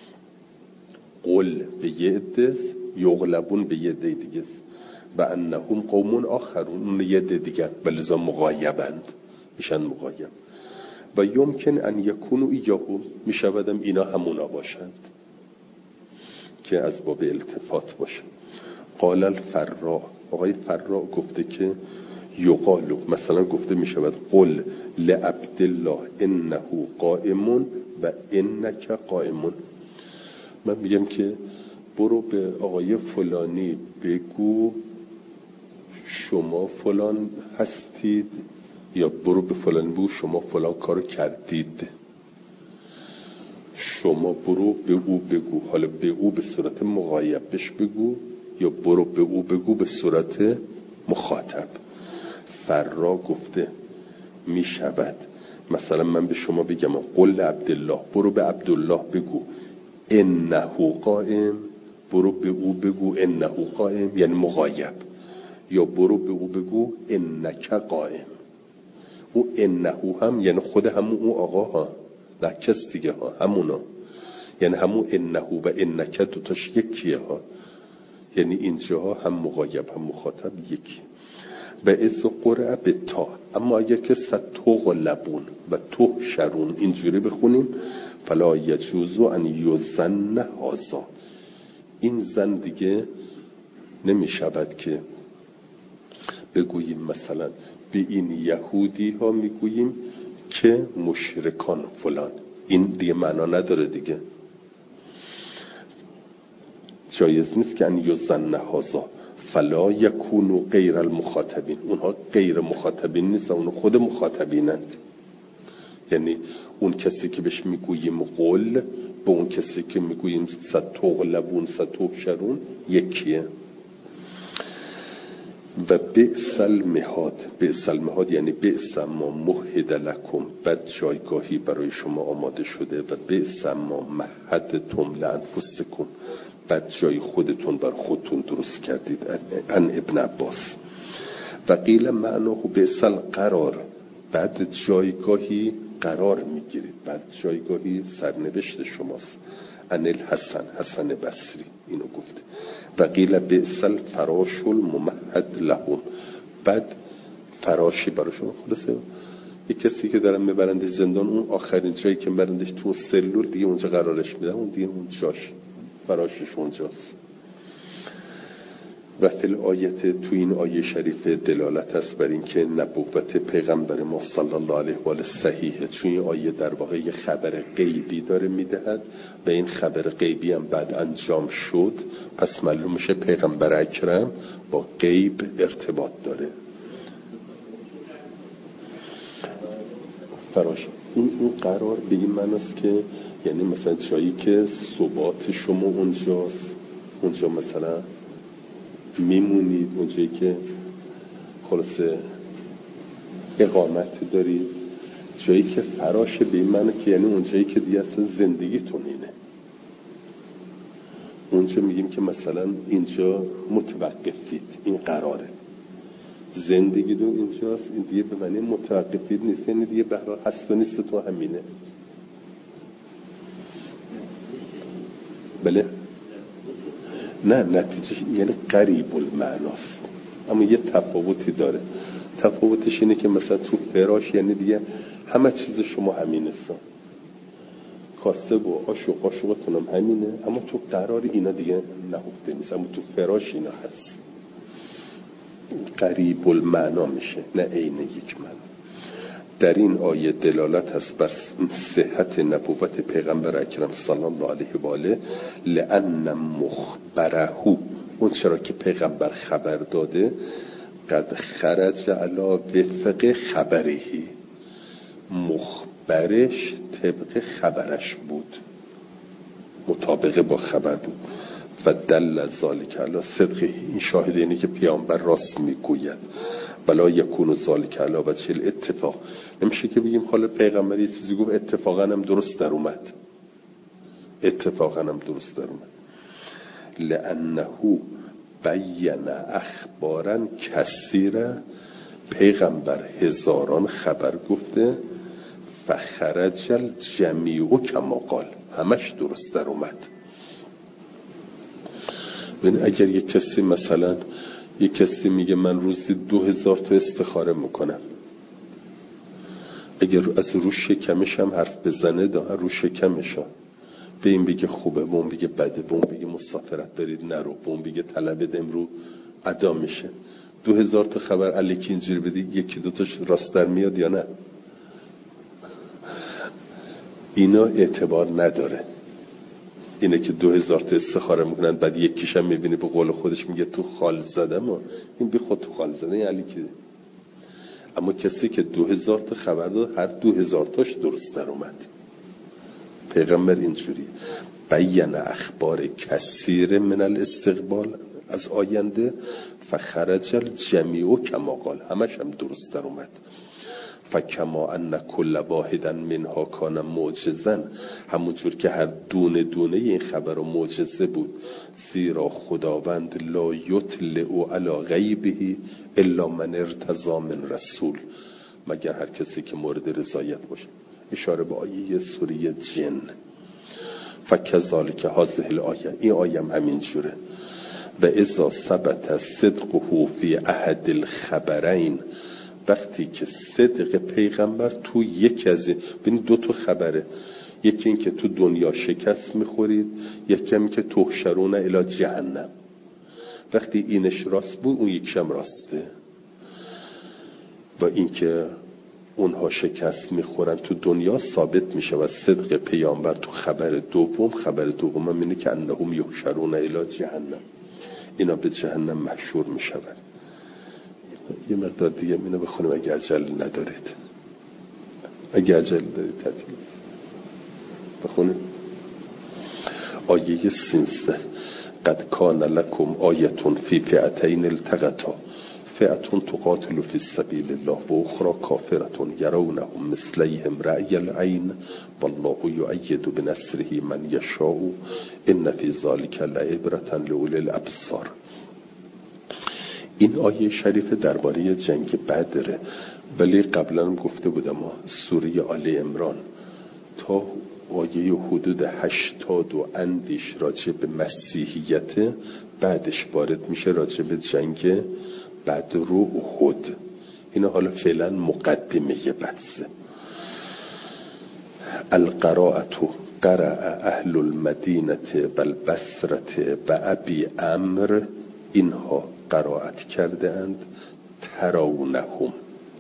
قل به یه عده، یغلبون به یه عده دیگه است، و انهم قوم آخرون، اون یه عده دیگه ولذا مغایبند، میشن مغایب. و یمکن ان یکونوا ایاهم، میشودم اینا همونا باشند که از باب التفات باشه. قال الفراء، آقای فراء گفته که یقالو، مثلا گفته میشود قل لعبدالله انه قائمون و انک قائمون، من میگم که برو به آقای فلانی بگو شما فلان هستید، یا برو به فلان بگو شما فلان کارو کردید. شما برو به او بگو، حالا به او به صورت مغایب بهش بگو یا برو به او بگو به صورت مخاطب. فرا گفته می شود مثلا من به شما بگم قل عبدالله، برو به عبدالله بگو انه قائم، برو به او بگو انه قائم یعنی مغایب، یا برو به او بگو انک قائم. او انه هم یعنی خود همون او آقا ها، نه کس دیگه ها، همونا، یعنی همون انه و انک دوتاش یکیه ها، یعنی اینجا هم مغایب هم مخاطب یکی. و از قرعه به تا، اما اگر که ستغلبون و تحشرون اینجوری بخونیم فلا یجوز ان یظن هذا، این زن دیگه نمی شود که بگوییم مثلا به این یهودی ها میگوییم که مشرکان فلان، این دیگه معنا نداره دیگه، جایز نیست که ان یظن هذا. فلا یکونوا غیر المخاطبین، اونها غیر مخاطبین نیستن، اونها خود مخاطبینند. یعنی اون کسی که بهش میگوییم قل با اون کسی که میگوییم ستغلبون ستحشرون یکیه. و بئس المهاد، بئس المهاد یعنی بئس ما مهد لکم، بد جایگاهی برای شما آماده شده، و بئس ما مهدتم لانفسکم، بد جای خودتون بر خودتون درست کردید. ان ابن عباس. و قیل معناه بئس القرار، بد جایگاهی قرار میگیرید، بد جایگاهی سرنوشت شماست. ان الحسن، حسن بصری اینو گفته. و قیل بئس الفراش الممهد لهم، بد فراشی برای شما. خلاصه یک کسی که دارن میبرند زندان، اون آخرین جایی که میبرندش تو سلول دیگه اونجا قرارش میدن، اون دیگه اون جاش فراشش اونجاست. و فی الآیت، تو این آیه شریفه دلالت است بر این که نبوت پیغمبر ما صلی الله علیه و آله صحیحه، چون این آیه در واقع یه خبر غیبی داره میدهد و این خبر غیبی هم بعد انجام شد، پس معلوم میشه پیغمبر اکرم با غیب ارتباط داره. فراش این قرار به این معناست که یعنی مثلا جایی که ثبات شما اونجاست، اونجا مثلا میمونید، اونجایی که خلاصه اقامت دارید، جایی که فراشه به این معنی که یعنی اونجایی که دیگه اصلا زندگیتون اینه. اونجا میگیم که مثلا اینجا متوقفید، این قراره، زندگی دو اینجاست، این دیگه به معنی متوقفید نیست، یعنی دیگه به هر حال هست و نیست تو همینه. بله نه، نتیجه یعنی قریب المعناست، اما یه تفاوتی داره. تفاوتش اینه که مثلا تو فراش یعنی دیگه همه چیز شما همینه، کاسه و آش و قاشقتون هم همینه، اما تو قرار اینا دیگه نهفته نیست، اما تو فراش اینا هست. قریب المعنا میشه، نه عین یک معنی. در این آیه دلالت هست بر صحت نبوت پیغمبر اکرم صلی الله علیه و آله، لأن مخبره، اون چرا که پیغمبر خبر داده، قد خرج علی وفق خبره، مخبرش طبق خبرش بود، مطابق با خبر بود. و دل ذالک علی صدقه، این شاهد اینه که پیامبر راست میگوید. بلا یکون ذالک علی وجه الاتفاق، نمیشه که بگیم حالا پیغمبر یه چیزی گفت اتفاقا هم درست در اومد، اتفاقا هم درست در اومد. لانه بین اخبارا کثیره، پیغمبر هزاران خبر گفته، فخرج الجمیع کما قال، همش درست در اومد. ببین اگر یک کسی مثلا یک کسی میگه من روزی 2000 تا استخاره میکنم، اگر از رو شکمش هم حرف بزنه رو شکمش ها، به این بگه خوبه، به اون بگه بده، به اون بگه مسافرت دارید نرو، به اون بگه طلبت امرو ادا میشه، 2000 تا خبر الکی اینجوری بدی، یکی دوتاش راست در میاد یا نه؟ اینا اعتبار نداره. اینه که 2000 تا استخاره میکنن، بعد یکیش هم میبینی به قول خودش میگه تو خال زدم و این بی خود تو خال زده یعنی که. اما کسی که 2000 تا خبر داد هر 2000 تاش درست در اومد. پیغمبر اینجوری بیان اخبار کثیر من الاستقبال، از آینده، فخرج الجمیع کما قال، همش هم درست در اومد. فکما ان کل واحدا منها کان معجزا، همونجور که هر دونه دونه این خبر و معجزه بود، زیرا خداوند لا یطلع علی غیبه الا من ارتضی من رسول، مگر هر کسی که مورد رضایت باشه. اشاره به آیه سوره جن. فکذالک هذه الآیه، این آیه هم همین جوره. و اذا ثبت صدقه فی احد الخبرین، وقتی که صدق پیغمبر تو یکی از ببینید 2 تا خبره، یکی این که تو دنیا شکست میخورید، یکی این که تحشرون الی جهنم. وقتی اینش راست بود اون یکشم راسته. و این که اونها شکست میخورن تو دنیا ثابت میشه و صدق پیامبر تو خبر دوم هم اینه که انهم یحشرون الی جهنم، اینا به جهنم محشور میشون. یه مقدار دیگه اینو بخونیم اگه عجل ندارید. اگه عجل دارید تعطیل بخونیم. آیه 13 قد کان لکم آیتون فی فئتین التقطا فئتون تقاتل فی سبیل الله و اخرى کافرتون یرونهم مثلیهم رأی العین والله یؤید بنصره من یشاء ان فی ذلک لعبرة لأولی الابصار. این آیه شریف درباره جنگ بدره، ولی قبلا هم گفته بودم سوره آل عمران تا آیه حدود 80 و اندیش راجع به مسیحیت، بعدش وارد میشه راجع به جنگ بدر و احد. اینا حالا فعلا مقدمه بحثه. القراءة قرأ اهل المدینه بالبصره بأبی عمرو، اینها قرائت کرده اند ترونهم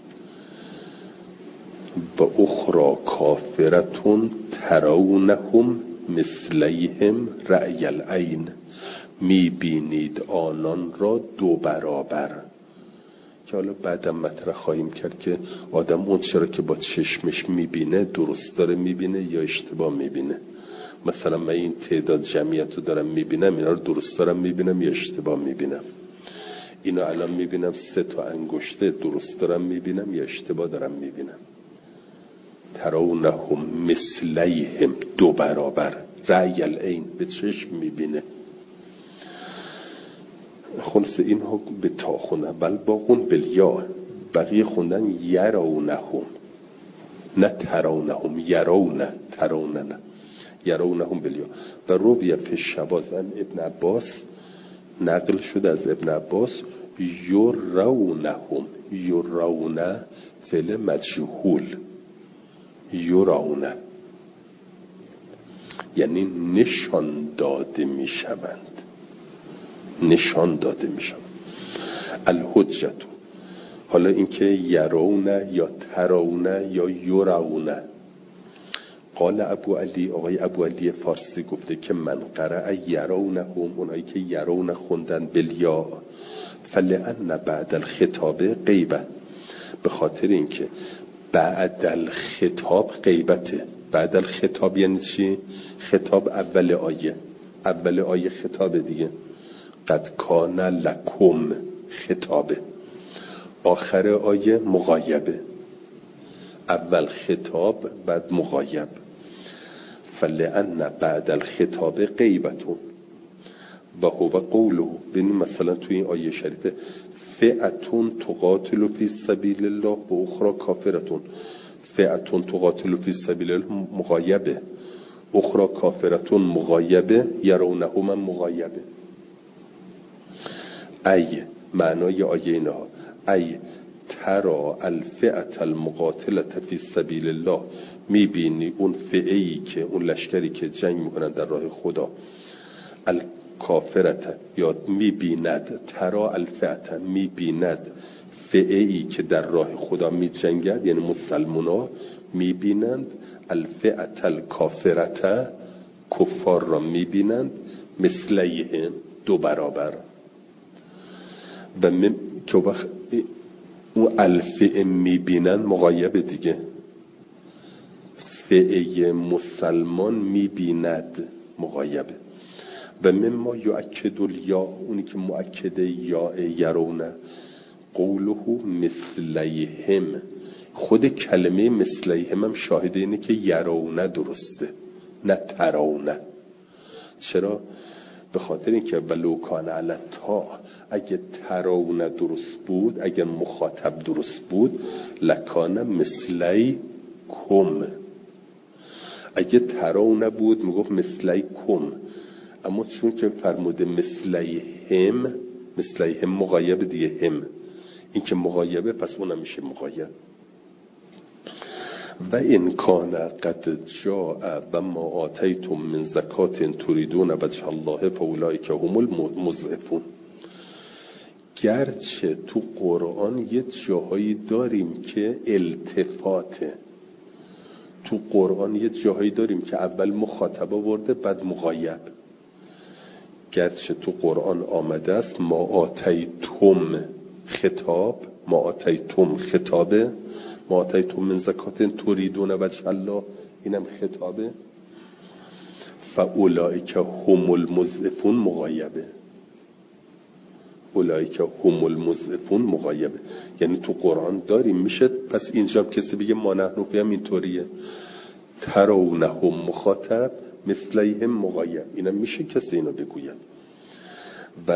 و اخرى کافرتون ترونهم مثلیهم رأی العین، میبینید آنان را 2 برابر. که حالا بعدم مطرح خواهیم کرد که آدم اون چرا که با چشمش میبینه درست داره میبینه یا اشتباه میبینه. مثلا من این تعداد جمعیت رو دارم میبینم، اینا رو درست دارم میبینم یا اشتباه میبینم. اینا الان میبینم 3 تا انگشته، درست دارم میبینم یا اشتباه دارم میبینم. ترونهم مثلیهم 2 برابر، رأی العین به چشم میبینه. خلاص اینها به تا خوندن بل باقون بالیا، بقیه خوندن یرونهم نه ترونهم، ترونن یرونهم بالیا. و رویه فی شوازن ابن عباس، نقل شده از ابن عباس یرونهم، یرون فعل مجهول، یرون یعنی نشان داده میشوند، نشان داده میشوند. الحجت، حالا اینکه یرون یا ترون یا یرون. قال ابو علی، آقای ابو علی فارسی گفته که من قرأ یرونهم، اونایی که یرون خوندن بالیا، فلأن بعد الخطاب غیبه، به خاطر اینکه بعد الخطاب غیبته. بعد الخطاب یعنی چی؟ خطاب اول آیه، اول آیه خطاب دیگه. قد کان لکم خطابه، آخر آیه مغایبه، اول خطاب بعد مغایب. فلأن بعد الخطاب غیبتون و هو قوله. ببینید مثلا توی این آیه شریفه فئتون تقاتل فی سبیل الله و اخرى کافرتون، فئتون تقاتل فی سبیل الله مغایبه، اخرى کافرتون مغایبه، یرونهم مغایبه. ای معنای آیه اینها ای ترا الفئة المقاتلة فی سبیل الله، میبینی اون فئه‌ای که اون لشکری که جنگ میکنن در راه خدا، الکافرت یا میبیند، ترا الفئة میبیند فئه‌ای که در راه خدا میجنگد، یعنی مسلمونا میبینند الفئة الکافرت کفار را میبینند مثلیهم دو برابر. و که وقت اون الفئه میبینند مغایبه دیگه، فئه مسلمان میبیند مغایبه. و مما یؤکد الیا، اونی که مؤکد یا یرونه، قوله مثلیهم، خود کلمه مثلیهم هم شاهد اینه که یرونه درسته نه ترونه. چرا؟ به خاطر اینکه ولو کان علی تا، اگه ترونه درست بود، اگه مخاطب درست بود، لکان مثلی کم. اگه ترونه بود میگفت مثلی کم، اما چون که فرموده مثلیهم، مثلیهم مغایب دیگه، هم این که مغایبه پس اونم میشه مغایب. و این کان قد جاء و ما آتیتم من زکات تریدون وجه الله فاولئک هم المضعفون. گرچه تو قرآن یه جاهایی داریم که التفاته، تو قرآن یه جاهایی داریم که اول مخاطب آورده بعد مغایب. گرچه تو قرآن آمده است ما آتیتم خطاب، ما آتیتم خطابه، ما آتیتم من زکات تریدون وجه الله اینم خطابه، فاولئک هم المضعفون مغایبه، اولئک هم المضعفون مغایبه. یعنی تو قرآن داریم میشه. پس اینجا کسی بگه ما نحن فی هم اینطوریه، ترونهم مخاطب مثلیهم مغایب، اینم میشه کسی اینو بگوید. و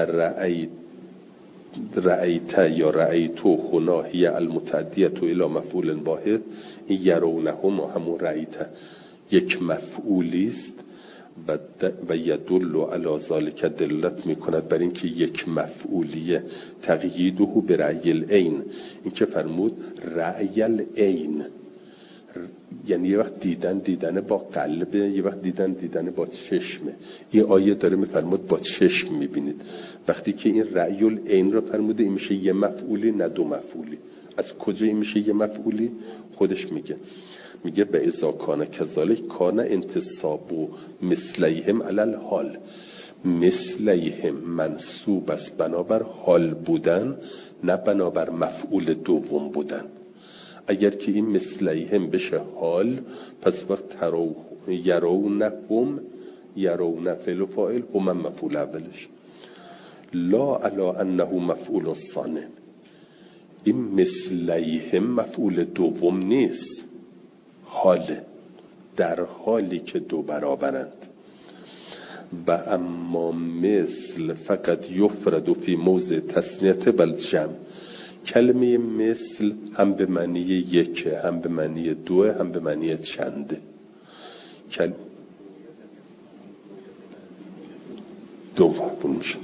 رأیت یا رأیتو هنا هی المتعدیت الی مفعول واحد، این یرونهم همون رأیت یک مفعولی است و یدل علی ذلک، دلالت میکند بر اینکه یک مفعولیه، تقییده به رأی العین، این که فرمود رأی العین، یعنی یه وقت دیدن با قلبه، یه وقت دیدن با چشمه. این آیه داره میفرمود با چشم میبینید. وقتی که این رأی العین رو فرموده، این میشه یه مفعولی نه دو مفعولی. از کجا این میشه یه مفعولی؟ خودش میگه به اذا کان کذالک کان انتصاب مثلیهم علی الحال، مثلیهم منصوب است بنابر حال بودن نه بنابر مفعول دوم بودن. اگر که این مثلیهم بشه حال، پس وقت یرونهم، یرون فعل و فاعل، هم مفعول اولش، لا علی انه مفعول ثانی. این مثلیهم مفعول دوم نیست، حاله، در حالی که دو برابرند. و اما مثل فقط یفرد فی موضع تثنیه بل جمع. کلمه مثل هم به معنی یکه، هم به معنی دوه، هم به معنی چنده. دو مفعول میشه.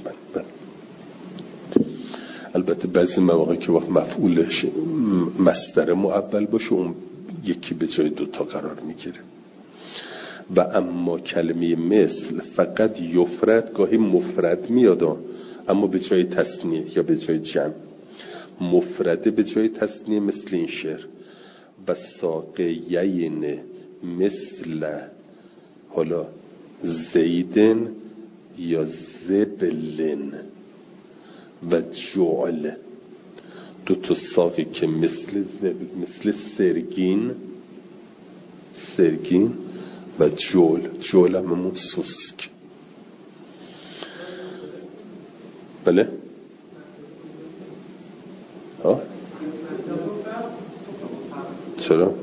البته بعضی مواقع که وقت مفعولش مصدر مؤول باشه، اون یکی به جای دوتا قرار میگیره. و اما کلمه مثل فقط یفرد، گاهی مفرد میاد اما به جای تثنیه یا به جای جمع. مفرده به جای تثنیه مثل این شعر، و ساقیین مثل حالا زیدن یا زبلن و جعل، دو تا ساقی که مثل سرگین و جعل همون سوسک. بله ها چرا؟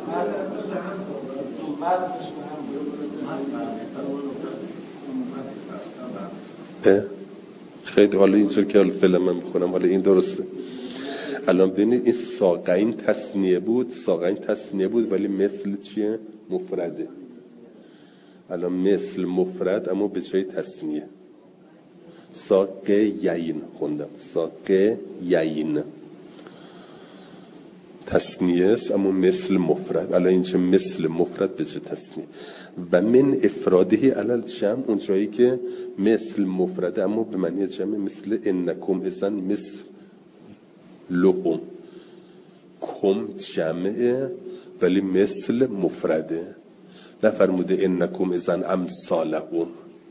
خیلی حالا اینجور که فعلا من میخونم، حالا این درسته. الان ببینید این ساقین تثنیه بود ولی مثل چیه؟ مفرده. الان مثل مفرد اما به جای تثنیه. ساقیین خوندم، ساقیین تثنیه است اما مثل مفرد. الان اینجا مثل مفرد به جای تثنیه. و من افرادهی علل جمع، اون جایی که مثل مفرده اما به معنی جمع، مثل انکم اذن مثل لهم، کم جمعه ولی مثل مفرده. نفرموده انکم اذن امثالهم.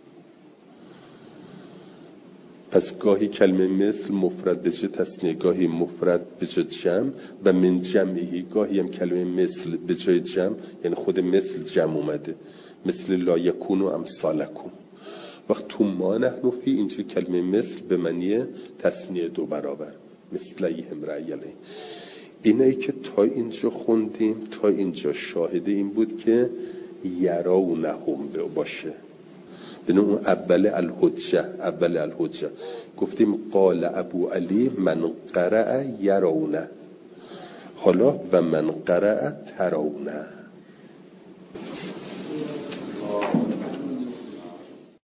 پس گاهی کلمه مثل مفرد به جای تثنیه، گاهی مفرد به جای جمع و من جمعی، گاهی هم کلمه مثل به جای جمع، یعنی خود مثل جمع اومده، مثل لا یکون امثالکم. وقت تو ما نحن فی اینجا کلمه مثل به معنی تثنیه 2 برابر، مثلیهم رأیلی. اینایی که تا اینجا خوندیم، تا اینجا شاهد این بود که یرونهم باشه. بنو اون اول الحجه گفتیم قال ابو علی من قرأ یرونه، حالا و من قرأ ترونه.